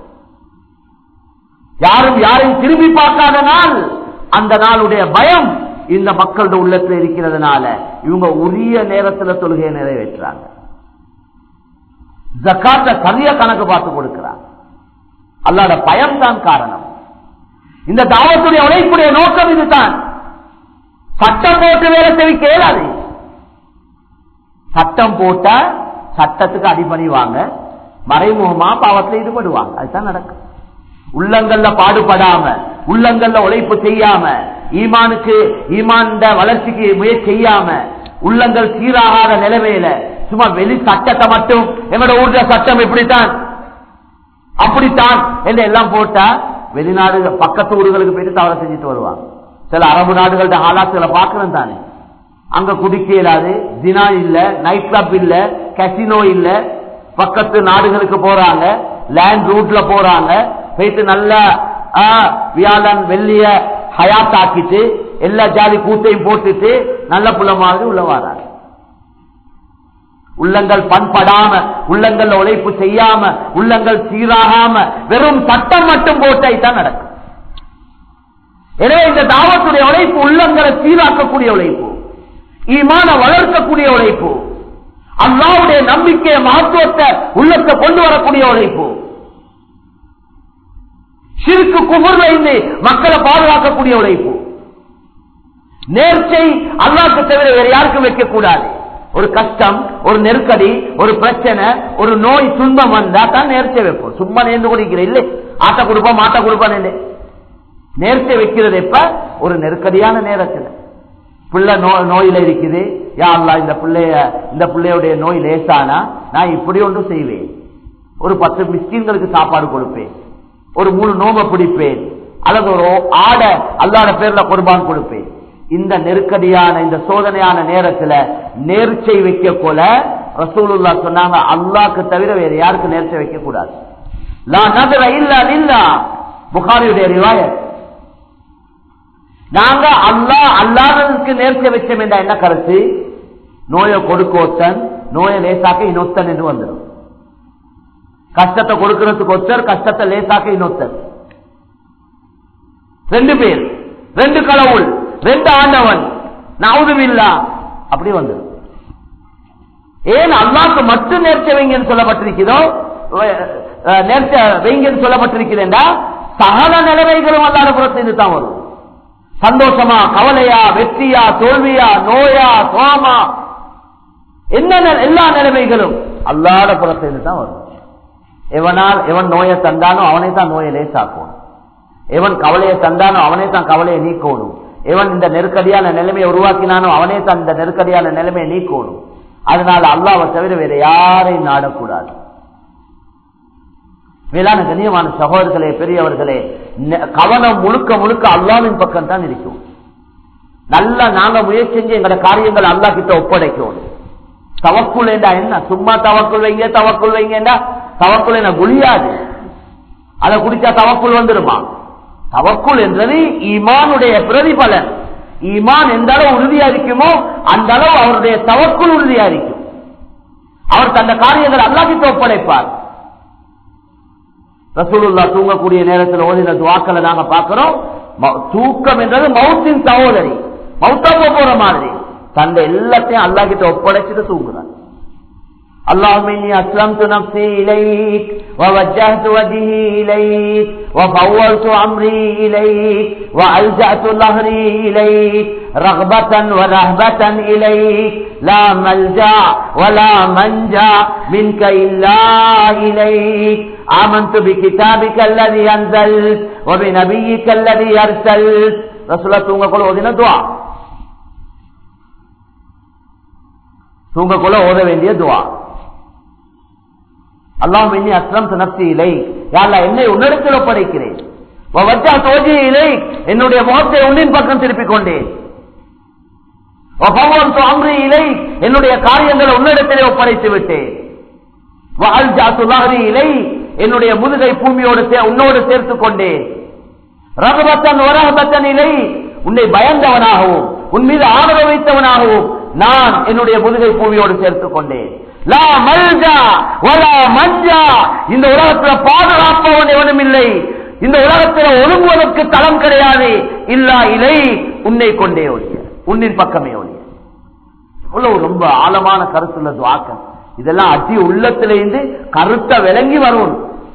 யாரும் யாரையும் திரும்பி பார்க்காத நாள், அந்த நாளுடைய பயம் இந்த மக்களுடைய உள்ளத்தில் இருக்கிறதுனால இவங்க உரிய நேரத்தில் தொழுகையை நிறைவேற்றாங்க. ஜக்காத்தை சரியா கணக்கு பார்த்து கொடுக்கிறாங்க. அல்லாஹ்வுடைய பயம் தான் காரணம். இந்த தாவத்துடைய உழைப்புடைய நோக்கம் இதுதான். சட்டம் போட்டு வேலை தெரிவிக்க இயலாது. சட்டம் போட்ட சட்டத்துக்கு அடிபணிவாங்க, மறைமுகமா பாவத்தில் ஈடுபடுவாங்க. அதுதான் நடக்கும். உள்ளங்கள்ல பாடுபடாம, உள்ளங்கள்ல உழைப்பு செய்யாம, ஈமான் வளர்ச்சிக்கு முயற்சி செய்யாம, உள்ளங்கள் சீராகாத நிலைமையில சும்மா வெளி சட்டத்தை மட்டும் எங்களோட ஊர்ல சட்டம் இப்படித்தான் அப்படித்தான் என்று எல்லாம் போட்டா வெளிநாடு பக்கத்து ஊர்களுக்கு போயிட்டு தவறு செஞ்சுட்டு வருவாங்க. சில அரபு நாடுகளோட ஆளாக்களை பார்க்கணும் தானே. அங்க குடிக்க இயலாது, தினா இல்ல, நைட் கிளப் இல்ல, கசினோ இல்ல, பக்கத்து நாடுகளுக்கு போறாங்க, லேண்ட் ரூட்ல போறாங்க, போயிட்டு நல்ல வியாழன் வெள்ளிய ஹயாத் ஆக்கிட்டு எல்லா ஜாதி கூத்தையும் போட்டுட்டு நல்ல புள்ள மாதிரி உள்ள வராங்க. உள்ளங்கள் பண்படாம, உள்ளங்கள் உழைப்பு செய்யாம, உள்ளங்கள் சீராகாம வெறும் சட்டம் மட்டும் போட்டாய்தான் நடக்கும். எனவே இந்த தாவத்துடைய உழைப்பு உள்ளங்களை சீராக்கக்கூடிய உழைப்பு, ஈமான வளர்க்கக்கூடிய உழைப்பு, அல்லாஹ்வுடைய நம்பிக்கையை மகத்துவத்தை உள்ளத்தை கொண்டு வரக்கூடிய உழைப்பு, ஷிர்க் குஃப்ர்ல இருந்து மக்களை பாதுகாக்கக்கூடிய உழைப்பு. நேர்ச்சை அல்லாஹ்வுக்கு தவிர வேற யாருக்கும் வைக்க கூடாது. ஒரு கஷ்டம், ஒரு நெருக்கடி, ஒரு பிரச்சனை, ஒரு நோய் துன்பம் வந்தா தான் நேர்ச்சை வைப்போம். சும்மா நேர்ந்து குடிக்கிற இல்லை, ஆட்ட கொடுப்போம் மாட்ட கொடுப்பான். நேர்ச்சை வைக்கிறது எப்ப? ஒரு நெருக்கடியான நேரத்தில். பிள்ளை நோயில இருக்குது, யா அல்லாஹ் இந்த பிள்ளையுடைய நோய் லேசானா நான் இப்படி ஒன்று செய்வேன், ஒரு 10 மிஸ்கீன்களுக்கு சாப்பாடு கொடுப்பேன், ஒரு 3 நோம்பை பிடிப்பேன், அல்லது ஒரு ஆடை அல்லாஹ்வுடைய பேர்ல குர்பான் கொடுப்பேன். இந்த நெருக்கடியான இந்த சோதனையான நேரத்தில் நேர்ச்சை வைக்க போல ரசூலுல்லாஹ் சொன்னாங்க, அல்லாஹ்க்கு தவிர வேற யாருக்கு நேர்ச்சை வைக்க கூடாது. லா நதர இல்லா லில்லாஹ், புகாரியுடைய ரிவாயத். நாங்க அல்லாஹ்வுக்கு நேர்ச்சை வச்சோம் என்ற என்ன கருத்து? நோயை கொடுக்கோத்தன், நோயை லேசாக்க இன்னொத்தன் என்று வந்துடும். கஷ்டத்தை கொடுக்கிறதுக்கு ஒத்தர், கஷ்டத்தை லேசாக்க இன்னொத்தர். 2 பேர், 2 கடவுள், 2 ஆண்டவன், நவுதுபில்லா அப்படி வந்து. ஏன் அல்லாஹ்க்கு மட்டும் நேர்ச்சை வைங்கன்னு சொல்லப்பட்டிருக்கிறதோ, நேர்ச்சை வைங்கன்னு சொல்லப்பட்டிருக்கிறேன்டா சகல நிலைமைகளும் அல்லாஹ்வுடைய புறத்திலிருந்து தான் வரும். சந்தோஷமா, கவலையா, வெற்றியா, தோல்வியா, நோயா, சோமா, என்ன எல்லா நிலைமைகளும் அல்லாஹ்வுடைய புறத்திலிருந்து தான் வரும். எவன் நோயை தந்தானோ அவனை தான் நோயை லேசாக்கணும், எவன் கவலையை தந்தானோ அவனை தான் கவலையை நீக்கணும், எவன் இந்த நெருக்கடியான நிலைமையை உருவாக்கினானோ அவனே தான் இந்த நெருக்கடியான நிலைமையை நீக்கணும். அதனால அல்லாஹ்வை தவிர வேற யாரையும் நாடக்கூடாது. மேலான கண்ணியமான சகோதரர்களே, பெரியவர்களே, கவனம் முழுக்க முழுக்க அல்லாஹ்வின் பக்கம் தான் இருக்கும். நல்லா நாங்க முயற்சி செஞ்சு எங்களோட காரியங்கள் அல்லாஹ் கிட்ட ஒப்படைக்கணும். தவக்குல் என்றா என்ன? சும்மா தவக்குல் வைங்க தவக்குல் வைங்கடா, தவக்குல் என்ன குளியாது? அதை குடிச்சா தவக்குல் வந்துருமா? தவக்குல் என்றது ஈமானுடைய பிரதிபலன். ஈமான் எந்த அளவு உறுதியா இருக்குமோ அந்த அளவு அவருடைய தவக்குல் உறுதியா இருக்கும். அவர் தந்த காரியங்கள் அல்லாஹ் கிட்ட ஒப்படைப்பார். ரசூலுல்லாஹ் தூங்கக்கூடிய நேரத்தில் ஓதின துஆக்களை நாங்க பார்க்கிறோம். தூக்கம் என்றது மௌத்தின் சகோதரி, மௌத்தாக போற மாதிரி தந்த எல்லாத்தையும் அல்லாஹ் கிட்ட ஒப்படைச்சிட்டு தூங்குறாங்க. اللهم إني أسلمت نفسي إليك ووجهت وجهي إليك وفوضت أمري إليك وألجأت ظهري إليك رغبة ورهبة إليك لا ملجأ ولا منجا منك إلا إليك آمنت بكتابك الذي أنزلت وبنبيك الذي أرسلت. رسول الله تونغ ஓதின துஆ, தூங்கக்குள்ள ஓத வேண்டிய துஆ. அல்லாஹ் இன்னி அஸ்லம்து நஃப்ஸி இலைக், யா அல்லாஹ் என்னை உன்னிடத்தில் ஒப்படைக்கிறேன். வவஜ்ஜஹ்து வஜ்ஹி இலைக், என்னுடைய முகத்தை உன்னின் பக்கம் திருப்பிக் கொண்டேன். வஃபவ்வல்து அம்ரி இலைக், என்னுடைய காரியங்களை உன்னிடத்திலே ஒப்படைத்து விட்டேன். வஅல்ஜஅது ظهري இலைக், என்னுடைய முதுகை பூமியோடு உன்னோடு சேர்த்துக் கொண்டேன். ரகபத்தன் வரஹபத்தன் இலைக், உன்னை பயந்தவனாகவும் உன் மீது ஆதரவு வைத்தவனாகவும் நான் என்னுடைய முதுகை பூமியோடு சேர்த்துக் கொண்டேன். லா மல்ஜா வலா மஞ்சா, இந்த உலகத்தில் பாதுகாப்பவன் எவனும் இல்லை, இந்த உலகத்தில் ஒழுங்குவதற்கு தளம் கிடையாது. இல்லா இலை, உன்னை கொண்டே ஒழிய, உன்னின் பக்கமே ஒழிய. ரொம்ப ஆழமான கருத்துள்ள துஆக்கள். இதெல்லாம் அதி உள்ளத்திலிருந்து கருத்தை விளங்கி வரும்.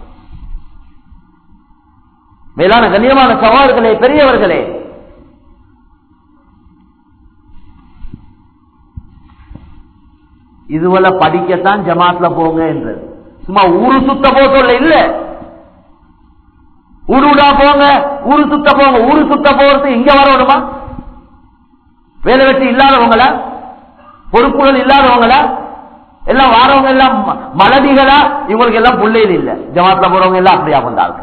மேலான கண்ணியமான சகோதரர்களே, பெரியவர்களே, இதுவரை படிக்கத்தான் ஜமாத்ல போங்க என்று சும்மா ஊரு சுத்த போல இல்ல. ஊருடா போங்க, ஊரு சுத்த போங்க. ஊரு சுத்த போறது இங்க வரணுமா? வேலை வெட்டி இல்லாதவங்களா, பொறுப்புகள் இல்லாதவங்களா, எல்லாம் வாரவங்க எல்லாம் மலதிகளா? இவங்களுக்கு எல்லாம் பிள்ளைகள் இல்ல. ஜமாத்ல போறவங்க எல்லாம் அப்படியா கொண்டாங்க,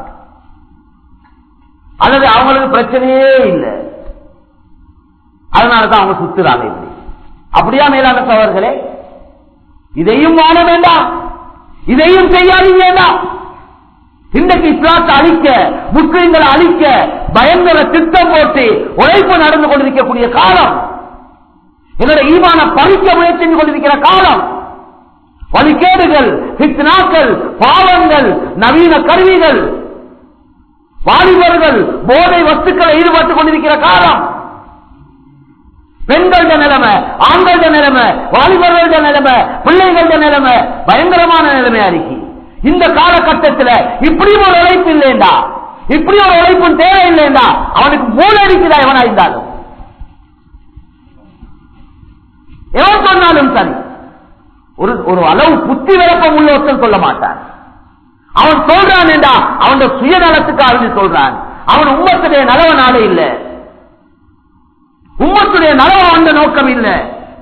அல்லது அவங்களுக்கு பிரச்சனையே இல்லை, அதனாலதான் அவங்க சுத்துறாங்க இப்படி. அப்படியா மேலான சகோதரர்களே? இதையும் வாழ வேண்டாம், இதையும் செய்யாதீங்க வேண்டாம். இன்றைக்கு இஸ்லாத்தை அழிக்க, முஸ்லிம்களை அழிக்க பயங்கர திட்டம் போட்டு உழைப்பு நடந்து கொண்டிருக்கக்கூடிய காலம், என்னோட ஈமான பறிக்க முயற்சி செய்து கொண்டிருக்கிற காலம். வழிகேடுகள், ஃபித்னாக்கள், பாவங்கள், நவீன கருவிகள், வாலிபர்கள் போதை வஸ்துக்களை ஈடுபட்டுக் கொண்டிருக்கிற காலம். பெண்கள நிலைமை, ஆண்கள நிலைமை, வாலிபர்கள நிலைமை, பிள்ளைகள நிலைமை பயங்கரமான நிலைமையா இருக்கு. இந்த காலகட்டத்தில் இப்படி ஒரு உழைப்பு இல்லைண்டா, இப்படி ஒரு உழைப்பும் தேவை இல்லைண்டா, அவனுக்கு மூளை அடிக்குதா எவனா இருந்தாலும், எவன் சொன்னாலும் சரி. ஒரு அளவு புத்தி விளப்பம் உள்ள ஒருத்தன் சொல்ல மாட்டான். அவன் சொல்றான் என்றா அவன் சுயநலத்துக்காக சொல்றான். அவன் உம்மத்துடைய நலவனாலே இல்ல, உம்மத்துடைய நலவ வந்த நோக்கம் இல்ல.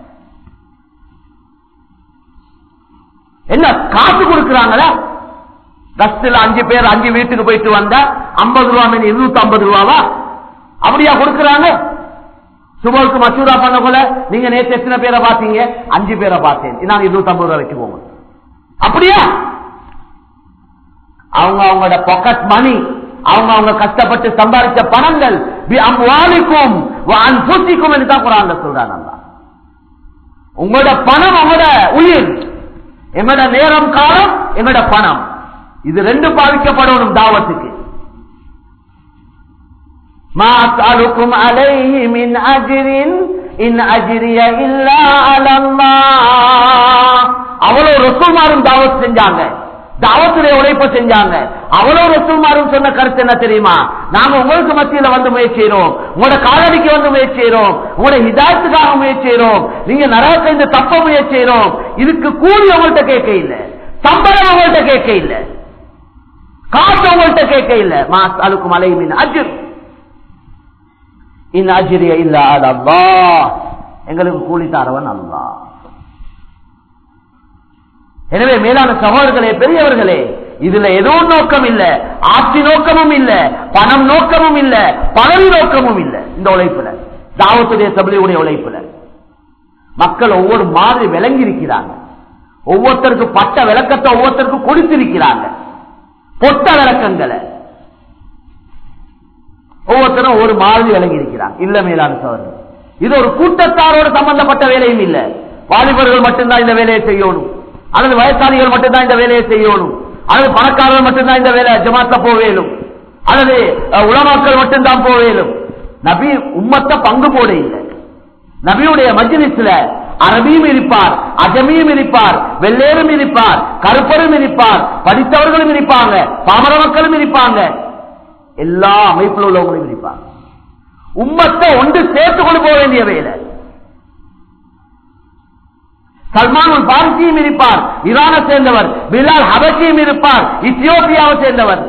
என்ன காசு கொடுக்கிறாங்களா? கஸ்டில் 5 பேர் 5 வீட்டுக்கு போயிட்டு வந்தா 50 ரூபா, 250 ரூபாவா? அப்படியா கொடுக்கிறாங்க? சுபோக்கு மசூரா பண்ண போல நீங்க நேற்று எத்தனை பேரை பார்த்தீங்க? 5 பேரை பார்த்தேன், நான் 250 ரூபாய் வச்சுக்கோங்க. அப்படியா? அவங்களோட பாக்கெட் மணி, அவங்க கஷ்டப்பட்டு சம்பாதிச்ச பணங்கள் என்று தான் குர்ஆன்ல சொல்றாங்க. உங்களோட பணம் உங்களோட உயிர், எங்களோட நேரம், காலம், எங்களோட பணம், இது 2 பாதிக்கப்படணும் தாவத்துக்கு. மா அஸ்அலுக்கும் அலைஹி மின் அஜ்ரின் இன் அஜ்ரிய இல்லா அலல்லாஹ். அவ்வளவு ரசூல்மாரும் தாவத் செஞ்சாங்க, தாவத்துடைய உழைப்பை செஞ்சாங்க. அவ்வளவு ரசூல்மாரும் சொன்ன கருத்து என்ன தெரியுமா? நாங்க உங்களுக்கு மத்தியில வந்து முயற்சி செய்யறோம், உங்களோட காலடிக்கு வந்து முயற்சி செய்யறோம், உங்களோட ஹிதாயத்துக்காக முயற்சி செய்யறோம், நீங்க நரகத்தை இந்த தப்ப முயற்சி செய்யறோம். இதுக்கு கூலி உங்கள்கிட்ட கேட்க இல்ல, சம்பளம் உங்கள்கிட்ட கேட்க இல்ல, காசு உங்கள்கிட்ட கேட்க இல்ல. மா அஸ்அலுக்கும் அலைஹி மின் அஜ்ர் இன் அஜ்ரிய இல்லா அலல்லாஹ். எங்களுக்கு கூலி தரவன் அல்லாஹ். எனவே மேலான சகோதரர்களே, பெரியவர்களே, இதுல ஏதோ நோக்கம் இல்ல, ஆட்சி நோக்கமும் இல்ல, பணம் நோக்கமும் இல்ல, பதவி நோக்கமும் இல்ல. இந்த உழைப்புல, தாவத்துடைய தப்லீகுடைய உழைப்புல மக்கள் ஒவ்வொரு மாதிரி விளங்கி இருக்கிறாங்க. ஒவ்வொருத்தருக்கு பட்ட விளக்கத்தை ஒவ்வொருத்தருக்கு கொடுத்திருக்கிறாங்க, பொட்ட விளக்கங்களை ஒவ்வொருத்தரும் ஒரு மாதிரி விளங்கி இருக்கிறாங்க. இல்ல மேலான சகோதரர்கள், இது ஒரு கூட்டத்தாரோடு சம்பந்தப்பட்ட வேலையும் இல்ல. வாலிபர்கள் மட்டும்தான் இந்த வேலையை செய்யணும், அல்லது வயசாளிகள் மட்டும்தான் இந்த வேலையை செய்யணும், அல்லது பணக்காரர்கள் மட்டும்தான் இந்த வேலை ஜமாத்த போவேலும், அல்லது உலமாக்கள் மட்டும்தான் போவேலும். நபி உம்மத்த பங்கு போட இல்லை. நபியுடைய மஜ்லிஸ்ல அரபியும் இருப்பார், அஜமியும் இருப்பார், வெள்ளேரும் இருப்பார், கருப்பரும் இருப்பார், படித்தவர்களும் இருப்பாங்க, பாமர மக்களும் இருப்பாங்க, எல்லா அமைப்பில் உள்ளவங்களும் இருப்பாங்க. உம்மத்தை ஒன்று சேர்த்து கொண்டு போக வேண்டிய வேலை. சல்மான் பாரிசியும் இருப்பார், ஈரானை சேர்ந்தவர், பிலால் ஹபஷியும் இருப்பார், இத்தியோப்பியாவை சேர்ந்தவர்.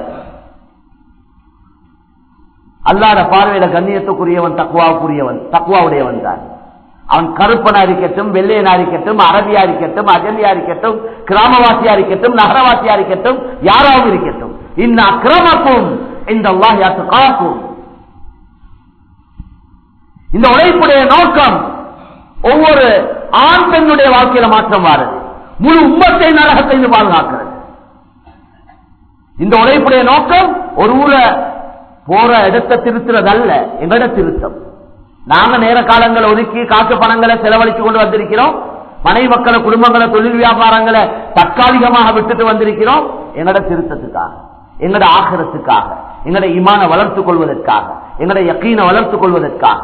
அல்லாஹ்வுடைய பார்வையில கண்ணியத்துக்குரியவன், தக்வாவுக்குரியவன், தக்வாவுடையவன் தான். அவன் கருப்பனா இருக்கட்டும், வெள்ளையனா இருக்கட்டும், அரபியா இருக்கட்டும், அஜமியா இருக்கட்டும், கிராமவாசியா இருக்கட்டும், நகரவாசியா இருக்கட்டும், யாராவது இருக்கட்டும், இன்ன அக்ரமக்கும் இன்தல்லாஹி அத்காக்கும். இந்த உழைப்புடைய நோக்கம் ஒவ்வொரு ஆண் பெண்ணுடைய வாழ்க்கையில மாற்றம் வாருது, முழு உம்மத்தை நரகத்தை பாதுகாக்கிறது. இந்த உழைப்புடைய நோக்கம் ஒரு ஊரை போற இடத்தை திருத்துறது அல்ல, எங்கட திருத்தம். நாங்க நேர காலங்களை ஒதுக்கி காசு பணங்களை செலவழிச்சு கொண்டு வந்திருக்கிறோம். மனைவி மக்களை, குடும்பங்களை, தொழில் வியாபாரங்களை தற்காலிகமாக விட்டுட்டு வந்திருக்கிறோம். எங்கட திருத்தத்துக்காக, எங்கட ஆகிரத்துக்காக, எங்கட ஈமான வளர்த்துக் கொள்வதற்காக, எங்கட யக்கீனை வளர்த்துக் கொள்வதற்காக.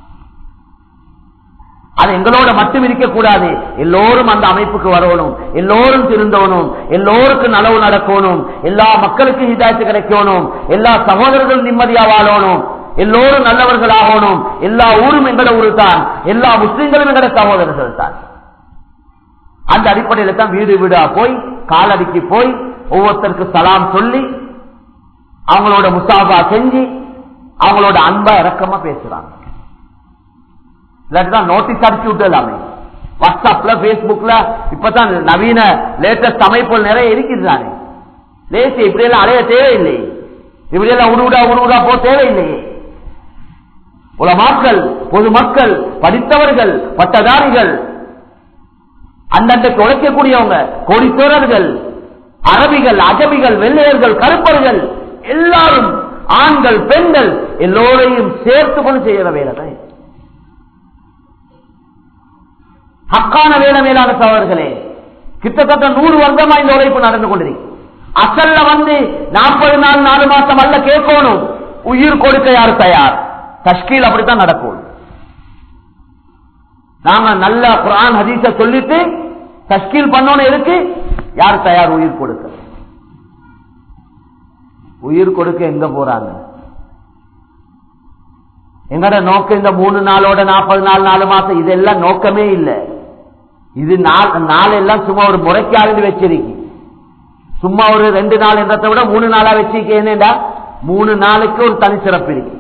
அது எங்களோட மட்டும் இருக்கக்கூடாது. எல்லோரும் அந்த அமைப்புக்கு வரணும், எல்லோரும் திருந்தணும், எல்லோருக்கும் நலவு நடக்கணும், எல்லா மக்களுக்கும் ஹிதாயத்து கிடைக்கணும், எல்லா சகோதரர்களும் நிம்மதியா வாழணும், எல்லோரும் நல்லவர்களாகணும். எல்லா ஊரும் எங்கட ஊரு தான், எல்லா முஸ்லிம்களும் எங்கட சகோதரர்கள் தான். அந்த அடிப்படையில தான் வீடு வீடா போய் காலடிக்கு போய் ஒவ்வொருத்தருக்கு சலாம் சொல்லி அவங்களோட முசாபா செஞ்சு அவங்களோட அன்பா இறக்கமா பேசுறாங்க. இல்லாட்டிதான் நோட்டீஸ் அடிச்சு விட்டுலாமே. வாட்ஸ்அப்ல, பேஸ்புக்ல இப்பதான் நவீன லேட்டஸ்ட் அமைப்புகள் நிறைய இருக்குதானே. லேசி இப்படியெல்லாம் அலைய தேவையில்லை, இப்படியெல்லாம் உருவிடா போ தேவையில்லையே. உலமாக்கள், பொதுமக்கள், படித்தவர்கள், பட்டதாரிகள், அந்தண்டைக்கு உழைக்கக்கூடியவங்க, கோடீஸ்வரர்கள், அரபிகள், அஜமிகள், வெள்ளையர்கள், கருப்பர்கள், எல்லாரும் ஆண்கள், பெண்கள் எல்லோரையும் சேர்த்து கொண்டு செய்யற வேலை ஹக்கான வேலை. மேலான சகோதரர்களே, கிட்டத்தட்ட 100 வருடமா இந்த உழைப்பு நடந்து கொண்டிருக்கு. அசல்ல 40 நாள் 4 மாசம் அல்ல கேட்கணும். உயிர் கொடுக்க யார் தயார்? தஷ்கீல் அப்படித்தான் நடக்கும். நாங்க நல்ல குர்ஆன் ஹதீஸ சொல்லிட்டு தஷ்கீல் பண்ணோன்னு இருக்கு. யார் தயார் உயிர் கொடுக்க? உயிர் கொடுக்க எங்க போறாங்க? எங்கட நோக்கம் இந்த 3 நாளோட 40 நாள் 4 மாசம் இதெல்லாம் நோக்கமே இல்லை. இது நாளெல்லாம் சும்மா ஒரு முறைக்காக வச்சிருக்கு. சும்மா ஒரு 2 நாள் என்றதை விட 3 நாளா வச்சிருக்கேன்டா. 3 நாளுக்கு ஒரு தனி சிறப்பு இருக்கு.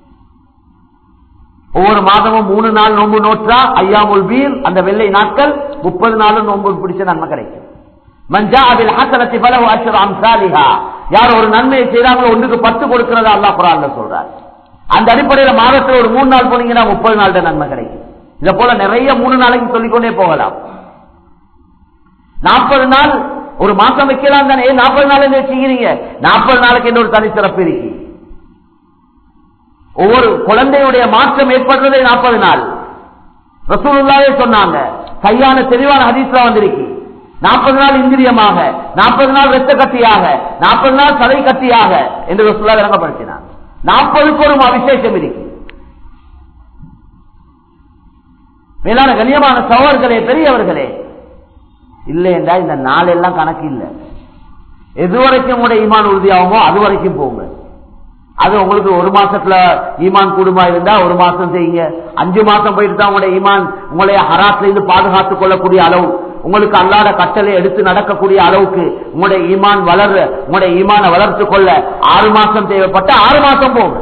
ஒவ்வொரு மாதமும் 3 நாள் நோன்பு நோற்றா ஐயாமுல் பீர், அந்த வெள்ளை நாட்கள் 30 நாளும் நோன்பு பிடிச்ச நன்மை கிடைக்கும். மஞ்சா அதில் ஹசனத்தி பலஹு அஷ்ரு அம்சாலிஹா. யார் ஒரு நன்மையை செய்யறாங்களோ ஒன்றுக்கு 10 கொடுக்கிறதா அல்லாஹ் குர்ஆன்ல சொல்றார். அந்த அடிப்படையில் மாதத்தில் ஒரு 3 நாள் போனீங்கன்னா 30 நாள் நன்மை கிடைக்கும். இதை போல நிறைய 3 நாளைக்கு சொல்லிக்கொண்டே போகலாம். 40 நாள் ஒரு மாசம் வைக்கலாம் தானே. 40 நாள் வச்சுக்கிறீங்க. 40 நாளுக்கு என்ன ஒரு தனி சிறப்பு இருக்கு. ஒவ்வொரு குழந்தையுடைய மாற்றம் ஏற்படுறதே 40 நாள். ரசூலுல்லாஹே சொன்னாங்க. கையான தெளிவான ஹதீஸ்ல வந்திருக்கு. 40 நாள் இந்திரியமாக, 40 நாள் ரத்த கட்டியாக, 40 நாள் சதை கட்டியாக என்று ரசூலுல்லாஹ் விளங்கப்படுத்தினார். 40க்கு ஒரு விசேஷம் இருக்கு. மேலான கண்ணியமான சகோதரர்களே, பெரியவர்களே, இல்லையென்றா இந்த நாள் எல்லாம் கணக்கு இல்லை. எதுவரைக்கும் உங்களுடைய ஈமான் உறுதியாகுமோ அது வரைக்கும் போங்க. அது உங்களுக்கு 1 மாசத்துல ஈமான் கூடுமா இருந்தா 1 மாசம் செய்யுங்க. 5 மாசம் போயிட்டு தான் உங்களுடைய ஈமான் உங்களுடைய ஹராத்துல இருந்து பாதுகாத்துக் கொள்ளக்கூடிய அளவு, உங்களுக்கு அல்லாத கட்டளை எடுத்து நடக்கக்கூடிய அளவுக்கு உங்களுடைய ஈமான் உங்களுடைய ஈமான வளர்த்துக் கொள்ள 6 மாசம் தேவைப்பட்ட 6 மாசம் போங்க.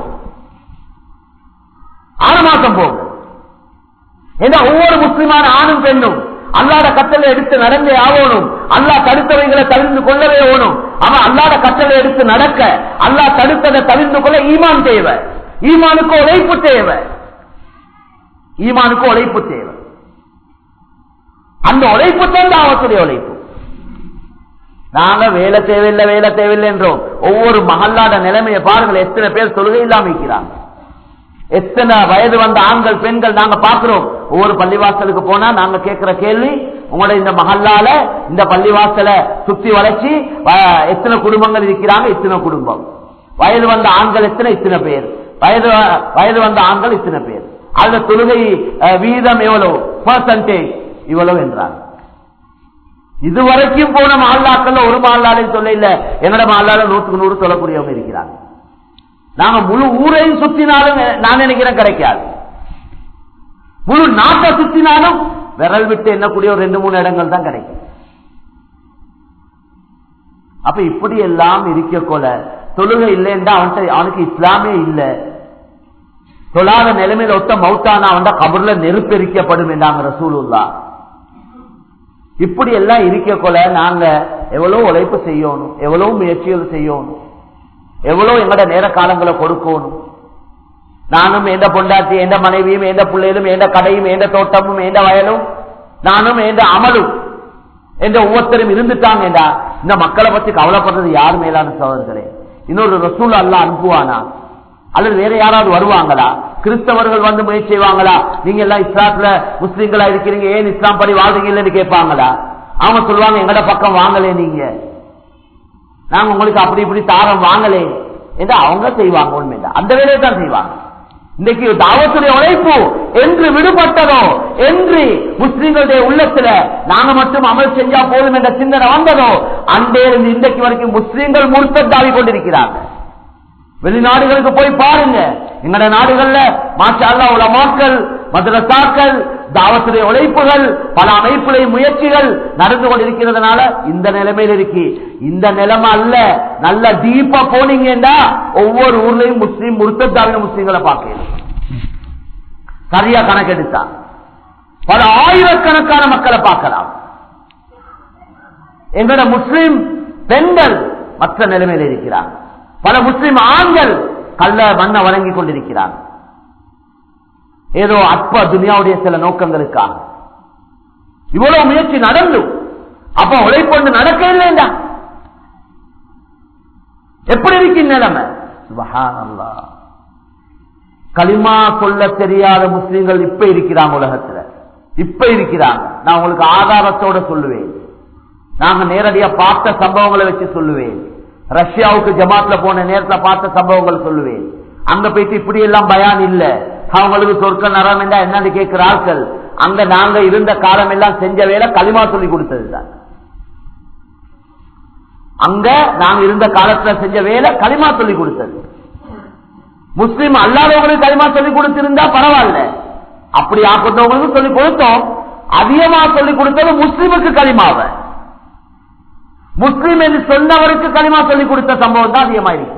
6 மாசம் போங்க. ஏன்னா ஒவ்வொரு முஸ்லிமான ஆணும் பெண்ணும் அல்லாத கட்டளை எடுத்து நடந்தே ஆகணும். அல்லாஹ் தடுத்தவைகளை தவிர்த்து கொள்ளவே ஓணும். அவன் அல்லாத கட்டளை எடுத்து நடக்க, அல்லாஹ் தடுத்ததை தவிர்த்து கொள்ள ஈமான் தேவை. ஈமானுக்கு உழைப்பு தேவை. ஈமானுக்கு உழைப்பு தேவை. அந்த உழைப்பு தான் தாவத்துடைய உழைப்பு. நாங்க வேலை தேவையில்லை என்றோம். ஒவ்வொரு மஹல்லாட நிலைமையை பாருங்கள். எத்தனை பேர் தொழுகை இல்லாம இருக்கிறாங்க. எத்தனை வயது வந்த ஆண்கள், பெண்கள் நாங்க பாக்குறோம். ஒவ்வொரு பள்ளிவாசலுக்கு போனா நாங்க கேட்கிற கேள்வி, உங்களோட இந்த மஹல்லால இந்த பள்ளிவாசலை சுத்தி வளைச்சி எத்தனை குடும்பங்கள் இருக்கிறாங்க? இத்தனை குடும்பம். வயது வந்த ஆண்கள் இத்தனை பேர், வயது வந்த ஆண்கள் இத்தனை பேர். அந்த தொழுகை வீதம் எவ்வளவு, பெர்சன்டேஜ் இவ்வளவு என்றாங்க. இதுவரைக்கும் போன மஹல்லாக்கள் ஒரு மஹல்லாலையும் சொல்ல இல்ல, என்னோட மஹல்லால 100க்கு 100 சொல்லக்கூடியவங்க இருக்கிறாங்க. நாங்க முழு ஊரையும் சுத்தினாலும் நான் நினைக்கிறேன் கிடைக்காது. முழு நாட்டை சுத்தினாலும் விரல் விட்டு எண்ணக்கூடிய ஒரு 2-3 இடங்கள் தான் கிடைக்கும். அப்ப இப்படி எல்லாம் இருக்க கொள்ள தொழுகை இல்லைன்னா அவனுக்கு இஸ்லாமே இல்லை. தொழாத நிலைமையில ஒட்ட மௌத்தான அவன் கபர்ல நெருப்பெரிக்கப்படும் என்றாங்க ரசூலுல்லாஹ். இப்படி எல்லாம் இருக்க கொள்ள நாங்க எவ்வளவு உழைப்பு செய்யணும், எவ்வளவு முயற்சிகள் செய்யணும், எவ்வளவு எங்கட நேர காலங்களை கொடுக்கணும். நானும் எந்த பொண்டாட்டி, எந்த மனைவியும், எந்த பிள்ளைகளும், எந்த கடையும், எந்த தோட்டமும், எந்த வயலும், நானும் எந்த அமலும் என்ற ஒவ்வொருத்தரும் இருந்துட்டாங்கடா இந்த மக்களை பத்தி கவலைப்படுறது யார்? மேலான சகோதரர்களே, இன்னொரு ரசூல் அல்லாஹ் அனுப்புவானா? அல்லது வேற யாராவது வருவாங்களா? கிறிஸ்தவர்கள் வந்து முயற்சி செய்வாங்களா? நீங்க எல்லாம் இஸ்லாத்துல முஸ்லீம்களா இருக்கிறீங்க, ஏன் இஸ்லாம் படி வாழ்றீங்கன்னு கேட்பாங்களா? அவங்க சொல்லுவாங்க, எங்கட பக்கம் வாங்கலே, நீங்க நாங்க உங்களுக்கு அப்படி இப்படி தாரம் வாங்கலே என்று அவங்க செய்வாங்க. உண்மைதான், அந்த வேலையை தான் செய்வாங்க. இன்றைக்கு தாவத்துடைய உழைப்பு என்று விடுபட்டதோ, என்று முஸ்லிம்களுடைய உள்ளத்துல நாங்க மட்டும் அமல் செஞ்சா போதும் என்ற சிந்தனை வந்ததோ, அன்றே இருந்து இன்றைக்கு வரைக்கும் முஸ்லிம்கள் முர்த்தத்தாவி கொண்டிருக்கிறாங்க. வெளிநாடுகளுக்கு போய் பாருங்க, எங்கட நாடுகள்ல மாஷா அல்லாஹ் உலமாக்கள், மதரசாக்கள், தாவத்துடைய உழைப்புகள், பல அமைப்புடைய முயற்சிகள் நடந்து கொண்டிருக்கிறதுனால இந்த நிலைமையில் இருக்கு. இந்த நிலைமை அல்ல, நல்ல டீப்பா போனீங்கன்னா ஒவ்வொரு ஊர்லயும் முஸ்லீம் முர்த்தத்தாவின முஸ்லீம்களை பார்க்கலாம். சரியா கணக்கெடுத்தா பல ஆயிரக்கணக்கான மக்களை பார்க்கலாம். எங்கட முஸ்லீம் பெண்கள் மற்ற நிலைமையில் இருக்கிறார். பல முஸ்லிம் ஆண்கள் கள்ள மண்ண வழங்கி கொண்டிருக்கிறார். ஏதோ அற்ப துனியாவுடைய சில நோக்கங்களுக்காக இவ்வளவு முயற்சி நடந்தும் அப்ப உழைப்பொண்டு நடக்க இல்லைண்டா எப்படி இருக்கு நிலைமை? சுப்ஹானல்லாஹ். கலிமா சொல்ல தெரியாத முஸ்லிம்கள் இப்ப இருக்கிறாங்க உலகத்துல, இப்ப இருக்கிறாங்க. நான் உங்களுக்கு ஆதாரத்தோட சொல்லுவேன், நாங்க நேரடியா பார்த்த சம்பவங்களை வச்சு சொல்லுவேன். ரஷ்யாவுக்கு ஜமாத்ல போன நேரத்தில் பார்த்த சம்பவங்கள் சொல்லுவேன். அங்க போயிட்டு இப்படி எல்லாம் பயான் இல்ல, அவங்களுக்கு சொர்க்க நரம் என்றா என்னன்னு கேட்கிற ஆட்கள். அங்க நாங்க இருந்த காலம் எல்லாம் செஞ்ச வேலை களிமா சொல்லி கொடுத்ததுதான். அங்க நாங்க இருந்த காலத்துல செஞ்ச வேலை களிமா சொல்லி கொடுத்தது. முஸ்லீம் அல்லாதவங்களுக்கு களிமா சொல்லி கொடுத்திருந்தா பரவாயில்ல, அப்படி ஆக்கப்பட்டவங்களுக்கு சொல்லி கொடுத்தோம். அதிகமா சொல்லி கொடுத்தது முஸ்லீமுக்கு களிமாவை, முஸ்லீம் என்று சொன்னவருக்கு களிமா சொல்லிக் கொடுத்த சம்பவம் தான் அதிகமா இருக்கு.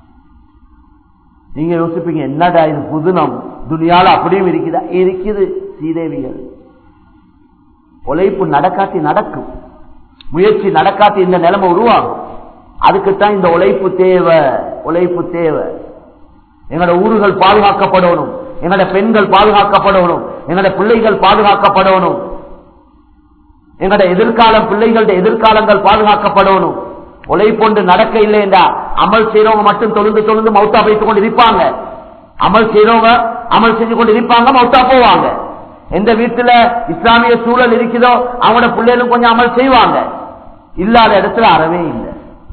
நீங்க யோசிப்பீங்க, என்னடா இது புதுனம், துனியால அப்படியும் இருக்குதா? இருக்குது. ஸ்ரீதேவிகள் உழைப்பு நடக்காட்டி நடக்கும், முயற்சி நடக்காட்டி இந்த நிலைமை உருவாகும். அதுக்குத்தான் இந்த உழைப்பு தேவை, உழைப்பு தேவை. எங்களோட ஊர்கள் பாதுகாக்கப்படணும், எங்களோட பெண்கள் பாதுகாக்கப்படணும், எங்களோட பிள்ளைகள் பாதுகாக்கப்படணும், எங்களோட எதிர்காலம், பிள்ளைகளுடைய எதிர்காலங்கள் பாதுகாக்கப்படணும். உழைப்பொண்டு நடக்க இல்லை என்றா அமல் செய்யறவங்க மட்டும் தொழுந்து தொழுந்து மௌத்தா வைத்துக் கொண்டு இருப்பாங்க. அமல் செய்யறவங்க அமல் செஞ்சு கொண்டு இருப்பாங்க, மௌத்தா போவாங்க. எந்த வீட்டுல இஸ்லாமிய சூழல் இருக்குதோ அவங்களோட பிள்ளைகளும் கொஞ்சம் அமல் செய்வாங்க, இல்லாத இடத்துல அறவே இல்லை.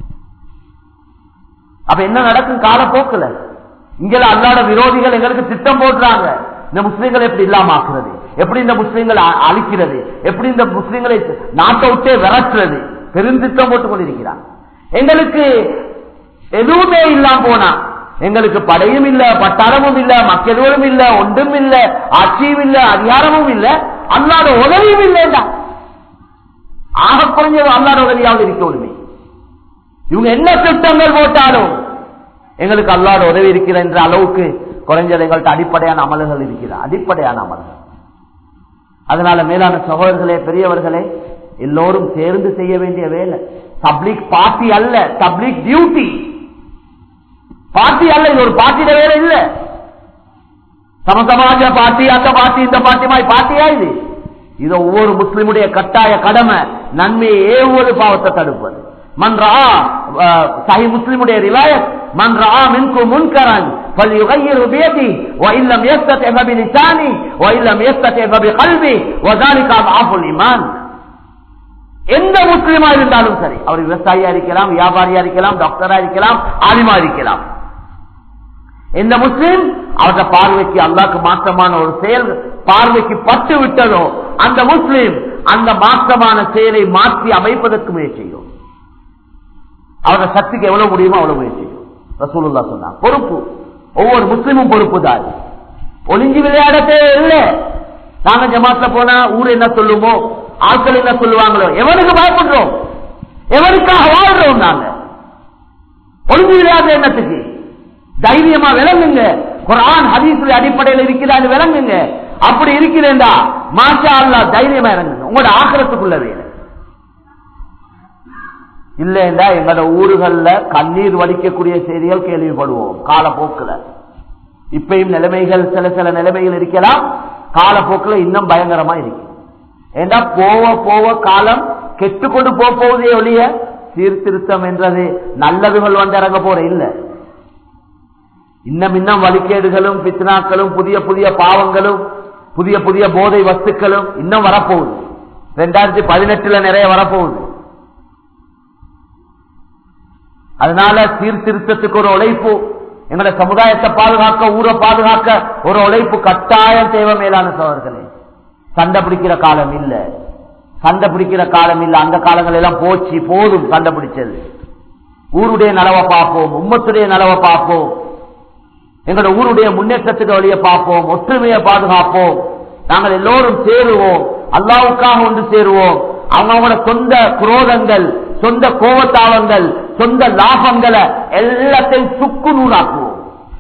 அப்ப என்ன நடக்கும் காலப்போக்குல? இங்கெல்லாம் அல்லாத விரோதிகள் எங்களுக்கு திட்டம் போடுறாங்க, இந்த முஸ்லீம்களை எப்படி இல்லாம ஆக்குறது, எப்படி இந்த முஸ்லீம்களை அழிக்கிறது, எப்படி இந்த முஸ்லீம்களை நாட்டை விட்டே விரட்டுறது, பெருந்திட்டம் போட்டுக் கொண்டிருக்கிறாங்க. எங்களுக்கு எதுவுமே இல்லாம போனா, எங்களுக்கு படையும் இல்ல, பட்டாளமும் இல்ல, மக்களும் இல்ல, ஒன்றும் இல்ல, ஆட்சியும் இல்ல, அதிகாரமும் இல்ல, அல்லாத உதவியும் இல்லைண்டா. ஆக குறைஞ்சது அல்லாத உதவியாவது இருக்க உரிமை. இவங்க என்ன திட்டங்கள் போட்டாலும் எங்களுக்கு அல்லாத உதவி இருக்கிற என்ற அளவுக்கு குறைஞ்சது எங்கள்கிட்ட அடிப்படையான அமல்கள் இருக்கிற, அடிப்படையான அமல்கள். அதனால மேலான சகோதரர்களே, பெரியவர்களே, எல்லோரும் சேர்ந்து செய்ய வேண்டிய வேலை. பப்ளிக் பார்ட்டி அல்ல, பப்ளிக் டியூட்டி. பார்ட்டி அல்ல, இது ஒரு பார்ட்டியில வேலை இல்ல. சமசமாஜ பார்ட்டி, அந்த பார்ட்டி, இந்த பார்ட்டி மாதிரி பார்ட்டியா இது? இது ஒவ்வொரு முஸ்லிமுடைய கட்டாய கடமை. நன்மையை ஏவுவது, பாவத்தை தடுப்பது. மன்றா சஹீஹ் முஸ்லிமுடைய ரிவாயத், மன்றா மின்கும் முன்கரன் ஃபல்யுகையிரு பியதி வஇல்லம் யஸ்ததி பிலிசானி வஇல்லம் யஸ்ததி பிகல்பி வذلك ضعف الإيمان. எந்த முஸ்லிமா இருந்தாலும் சரி, அவர் விவசாயியா இருக்கலாம், வியாபாரியா இருக்கலாம், டாக்டரா இருக்கலாம், ஆலிமா இருக்கலாம், எந்த முஸ்லிம் அவருடைய பார்வைக்கு அல்லாஹ்க்கு மாற்றமான ஒரு செயல் பார்வைக்கு பட்டு விட்டதோ அந்த முஸ்லிம் அந்த மாற்றமான செயலை மாற்றி அமைப்பதற்கு முயற்சி செய்யும். அவருடைய சக்திக்கு எவ்வளவு முடியுமோ அவ்வளவு முயற்சி செய்யும். ரசூலுல்லாஹ் சொன்னாங்க, பொறுப்பு ஒவ்வொரு முஸ்லிமும் பொறுப்பு தான். ஒளிஞ்சி விளையாடத்தே இல்லை. நாங்க ஜமாத்ல போனா ஊர் என்ன சொல்லுமோ, ஆட்கள் என்ன சொல்லுவாங்களோ, எவனுக்கு பயப்படுறோம், எவனுக்காக வாழ்றோம்? நாங்க ஒளிஞ்சி விளையாடுற எண்ணத்துக்கு தைரியமா விளங்குங்க. குர்ஆன் ஹதீஸுடைய அடிப்படையில் இருக்கிறான்னு விளங்குங்க. அப்படி இருக்கிறேன்டா மாஷா அல்லாஹ் தைரியமா இறங்குங்க. உங்களோட ஆக்கிரத்துக்குள்ள வேலை இல்லைண்டா எங்களோட ஊர்கள்ல கண்ணீர் வடிக்கக்கூடிய செய்திகள் கேள்விப்படுவோம் காலப்போக்குல. இப்பயும் நிலைமைகள் சில சில நிலைமைகள் இருக்கலாம், காலப்போக்குல இன்னும் பயங்கரமா இருக்கு. ஏண்டா போக போக காலம் கெட்டுக்கொண்டு போவதே ஒழிய சீர்திருத்தம் என்றது நல்லதுகள் வந்து இறங்க போற இல்ல. இன்னும் வழிகேடுகளும் பித்னாக்களும் புதிய புதிய பாவங்களும் புதிய புதிய போதை வஸ்துக்களும் இன்னும் வரப்போகுது. 2018 நிறைய வரப்போகுது. அதனால சீர்திருத்தத்துக்கு ஒரு உழைப்பு, எங்களோட சமுதாயத்தை பாதுகாக்க, ஊரை பாதுகாக்க ஒரு உழைப்பு கட்டாயம் தேவை. மேலான சகோதரர்களே, சண்டை பிடிக்கிற காலம் இல்ல, சண்டை பிடிக்கிற காலம் இல்ல. அந்த காலங்கள் எல்லாம் போச்சு, போதும் சண்டை பிடிச்சது. ஊருடைய நலவை பார்ப்போம், உம்மத்துடைய நலவை பார்ப்போம், எங்களோட ஊருடைய முன்னேற்றத்துக்கு வழியை பார்ப்போம், ஒற்றுமையை பாதுகாப்போம். நாங்கள் எல்லோரும் சேருவோம், அல்லாஹ்வுக்காக ஒன்று சேருவோம். அவங்களோட சொந்த குரோதங்கள், சொந்த கோபத்தாவங்கள், சொந்த லாபங்களை எல்லாத்தையும் சுக்கு நூறாக்குவோம்.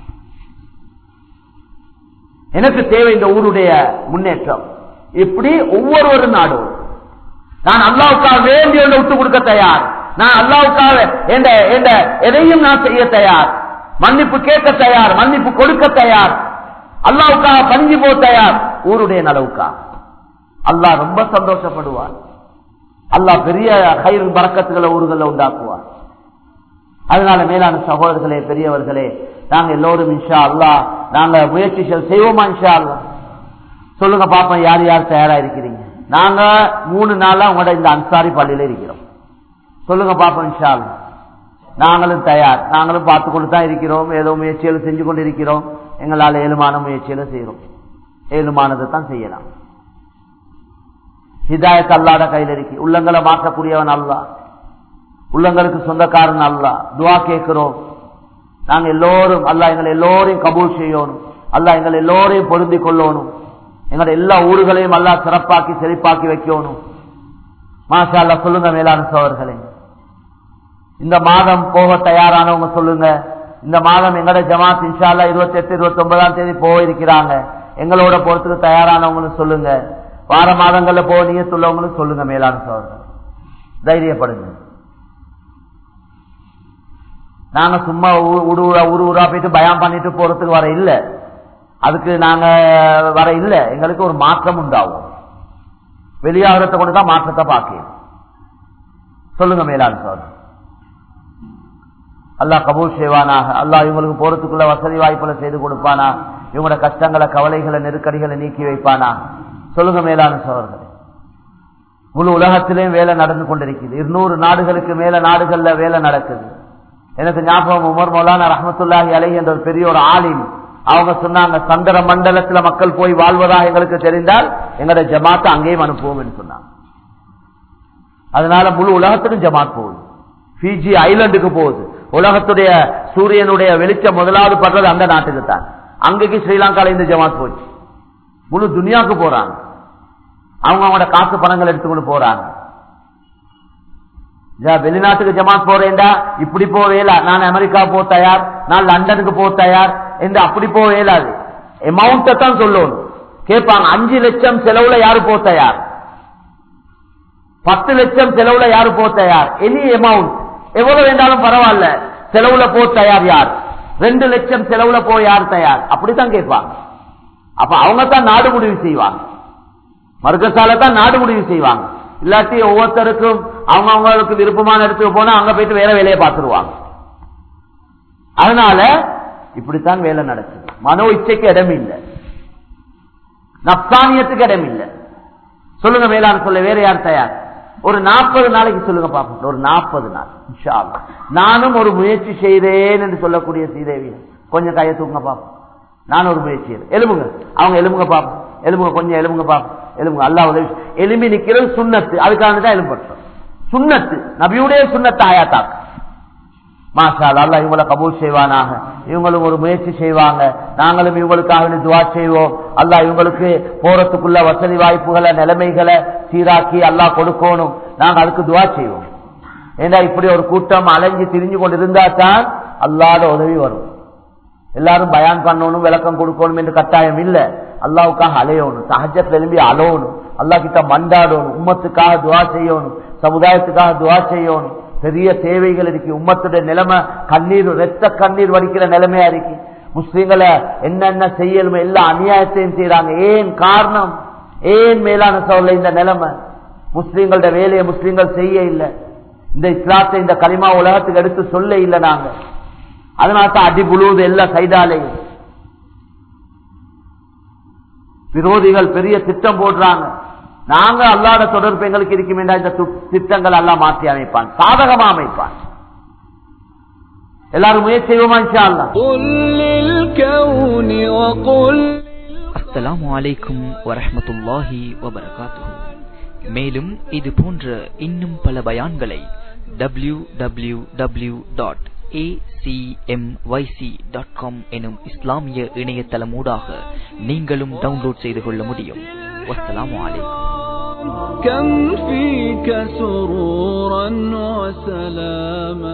எனக்கு தேவை இந்த ஊருடைய முன்னேற்றம். இப்படி ஒவ்வொரு நாடும் நான் அல்லாஹ்வுக்காக வேண்டிய விட்டு கொடுக்க தயார். நான் அல்லாஹ்வுக்காக எதையும் நான் செய்ய தயார், மன்னிப்பு கேட்க தயார், மன்னிப்பு கொடுக்க தயார், அல்லாஹ்வுக்காக பணிஞ்சு போக தயார். ஊருடைய நலவுக்காக அல்லாஹ் ரொம்ப சந்தோஷப்படுவார். அல்லாஹ் பெரிய கைர் பரக்கத்துகளை ஊர்களை உண்டாக்குவார். அதனால மேலான சகோதரர்களே, பெரியவர்களே, நாங்க எல்லோரும் இன்ஷா அல்லாஹ் நாங்க முயற்சிகள் செய்வோமா? இன்ஷா அல்லாஹ் சொல்லுங்க பாப்போம், யார் யார் தயாரா இருக்கிறீங்க? நாங்க 3 நாளா உங்களோட இந்த அன்சாரி பள்ளியில இருக்கிறோம். சொல்லுங்க பாப்போம். இன்ஷா அல்லாஹ் நாங்களும் தயார். நாங்களும் பார்த்து கொண்டு தான் இருக்கிறோம். ஏதோ முயற்சிகள் செஞ்சு கொண்டு இருக்கிறோம். எங்களால் ஏழுமான முயற்சிகளை செய்யறோம். ஏழுமானதை தான் செய்யலாம். ஹிதாயத் அல்லாஹ்ட கையில் இருக்கு. உள்ளங்களை மாற்றக்கூடியவன் அல்லாஹ், உள்ளங்களுக்கு சொந்தக்காரன் அல்லாஹ். துஆ கேட்கிறோம். நாங்க எல்லோரும் அல்லாஹ் எங்களை எல்லோரையும் கபூல் செய்யணும். அல்லாஹ் எங்களை எல்லோரையும் பொருந்தி கொள்ளணும். எங்களோட எல்லா ஊர்களையும் அல்லாஹ் சிறப்பாக்கி செழிப்பாக்கி வைக்கணும். மாஷா அல்லாஹ். சொல்லுங்க மேலான சகோதரர்களே, இந்த மாதம் போக தயாரானவங்க சொல்லுங்க. இந்த மாதம் எங்களோட ஜமாத் இன்ஷா அல்லாஹ் 28, 29ஆம் தேதி போக இருக்கிறாங்க. எங்களோட போறதுக்கு தயாரானவங்களும் சொல்லுங்க. வார மாதங்கள்ல போக நீங்க சொல்லவங்களும் சொல்லுங்க. மேலான சகோதரர்கள், தைரியப்படுங்க. நாங்க சும்மா ஊரா போயிட்டு பயம் பண்ணிட்டு போறதுக்கு வர இல்ல, அதுக்கு நாங்க வர இல்ல. எங்களுக்கு ஒரு மாற்றம் உண்டாகும். வெளியாகிறத கொண்டுதான் மாற்றத்தை பார்க்க. சொல்லுங்க மேலான சகோதரர். அல்லாஹ் கபூல் செய்வானாக. அல்லாஹ் இவங்களுக்கு போறதுக்குள்ள வசதி வாய்ப்புகளை செய்து கொடுப்பானா. இவங்களோட கஷ்டங்களை, கவலைகளை, நெருக்கடிகளை நீக்கி வைப்பானா. சொல்லுங்க மேலான சகோதரர்களே, முழு உலகத்திலேயும் வேலை நடந்து கொண்டிருக்குது. 200 நாடுகளுக்கு மேல நாடுகள்ல வேலை நடக்குது. எனக்கு ஞாபகம், உமர் மௌலானா ரஹ்மத்துல்லாஹி அலைஹி என்ற ஒரு பெரிய ஒரு ஆலிம், அவங்க சொன்னாங்க, சந்திர மண்டலத்துல மக்கள் போய் வாழ்வதாக எங்களுக்கு தெரிந்தால் எங்களோட ஜமாத்தை அங்கேயும் அனுப்புவோம் என்று சொன்னாங்க. அதனால முழு உலகத்துக்கும் ஜமாத் போகுது. பிஜி ஐலண்டுக்கு போகுது. உலகத்துடைய சூரியனுடைய வெளிச்சம் முதலாவது படுறது அந்த நாட்டுக்கு தான். அங்கேக்கு ஸ்ரீலங்கால இந்த ஜமாத் போச்சு. முழு துனியாவுக்கு போறாங்க. அவங்களோட காசு பணங்கள் எடுத்துக்கொண்டு போறாங்க. வெளிநாட்டுக்கு ஜமாத் போறேன்டா இப்படி போவேலா, நான் அமெரிக்கா போக தயார், நான் லண்டனுக்கு போக தயார் என்று அப்படி போக இயலாது. அமௌண்ட்டை தான் சொல்லணும். கேட்பாங்க, 5 லட்சம் செலவுல யாரு போக தயார், 10 லட்சம் செலவுல யாரு போக தயார், எனி அமௌண்ட் எவ்வளவு வேண்டாலும் பரவாயில்ல, செலவுல போக தயார் யார், 2 லட்சம் செலவுல போக யார் தயார், அப்படித்தான் கேட்பாங்க. அப்ப அவங்க தான் நாடு முடிவு செய்வாங்க. மர்கசால தான் நாடு முடிவு செய்வாங்க. இல்லாட்டி ஒவ்வொருத்தருக்கும் அவங்களுக்கு விருப்பமான இடத்துக்கு போனா அங்க போயிட்டு வேற வேலையை பார்த்துருவாங்க. அதனால இப்படித்தான் வேலை நடக்குது. மனோ இச்சைக்கு இடம் இல்லை, நப்சானியத்துக்கு இடம் இல்லை. சொல்லுங்க மேலான சொல்ல, வேற யார் தயார்? ஒரு 40 நாளைக்கு சொல்லுங்க பாப்போம். ஒரு 40 நாள் இன்ஷா அல்லாஹ் நானும் ஒரு முயற்சி செய்தேன் என்று சொல்லக்கூடிய ஸ்ரீதேவி கொஞ்சம் கையை தூங்க பாப்போம். நான் ஒரு முயற்சி எலும்புங்க, அவங்க எலும்புங்க பாப்போம், எலும்புங்க கொஞ்சம் எலும்புங்க பாப்போம், எலும்புங்க. அல்லாஹ் உதவி. எலும்பி நிக்கிறது சுன்னத்து, அதுக்காக தான் எலும்பட்டோம். சுன்னத்து, நபியுடைய சுன்னத்து ஆயாத்தாக்கு. மாஷா அல்லாஹ் இவங்களை கபூல் செய்வானாக. இவங்களும் ஒரு முயற்சி செய்வாங்க, நாங்களும் இவங்களுக்காக துஆ செய்வோம். அல்லாஹ் இவங்களுக்கு போறதுக்குள்ள வசதி வாய்ப்புகளை, நிலைமைகளை சீராக்கி அல்லாஹ் கொடுக்கணும். நாங்க அதுக்கு துஆ செய்வோம். ஏன்னா இப்படி ஒரு கூட்டம் அலைஞ்சு திரிஞ்சு கொண்டு இருந்தா தான் அல்லாஹ்ட உதவி வரும். எல்லாரும் பயான் பண்ணணும், விளக்கம் கொடுக்கணும் என்று கட்டாயம் இல்ல. அல்லாஹ்வுக்காக அலையணும், தஹஜ்ஜத் எழும்பி அலோணும், அல்லாஹ் கிட்ட மண்டாடணும், உம்மத்துக்காக துஆ செய்யணும், சமுதாயத்துக்காக துஆ செய்யணும். பெரிய தேவைகள் இருக்கு. உம்மத்துடைய நிலைமை கண்ணீர், ரத்த கண்ணீர் வடிக்கிற நிலைமையா இருக்கு. முஸ்லீம்களை என்னென்ன செய்யணுமோ எல்லா அநியாயத்தையும் செய்யறாங்க. ஏன் காரணம்? ஏன் மேலான சோழ இந்த நிலைமை? முஸ்லீம்களோட வேலையை முஸ்லீம்கள் செய்ய இல்லை. இந்த இஸ்லாத்தை, இந்த கலிமா உலகத்துக்கு எடுத்து சொல்ல இல்லை. நாங்க அதனால தான் அடி புழுவது எல்லா சைடாலையும். விரோதிகள் பெரிய திட்டம் போடுறாங்க. நாங்க அல்லாத தொடர்பு எங்களுக்கு இருக்கும் என்ற இந்த திட்டங்கள் எல்லாம் மாற்றி அமைப்பான், சாதகமா அமைப்பான். எல்லாரும் முயற்சி செய்வோமா இன்ஷா அல்லாஹ். அஸ்ஸலாமு அலைக்கும் வரஹ்மத்துல்லாஹி வபரகாத்துஹு. மேலும் இது போன்ற இன்னும் பல பயான்களை www.acmyc.com எனும் இஸ்லாமிய இணையதளமூடாக நீங்களும் டவுன்லோட் செய்து கொள்ள முடியும். வஸ்ஸலாமு அலைக்கும். كم فيك سرورا وسلاما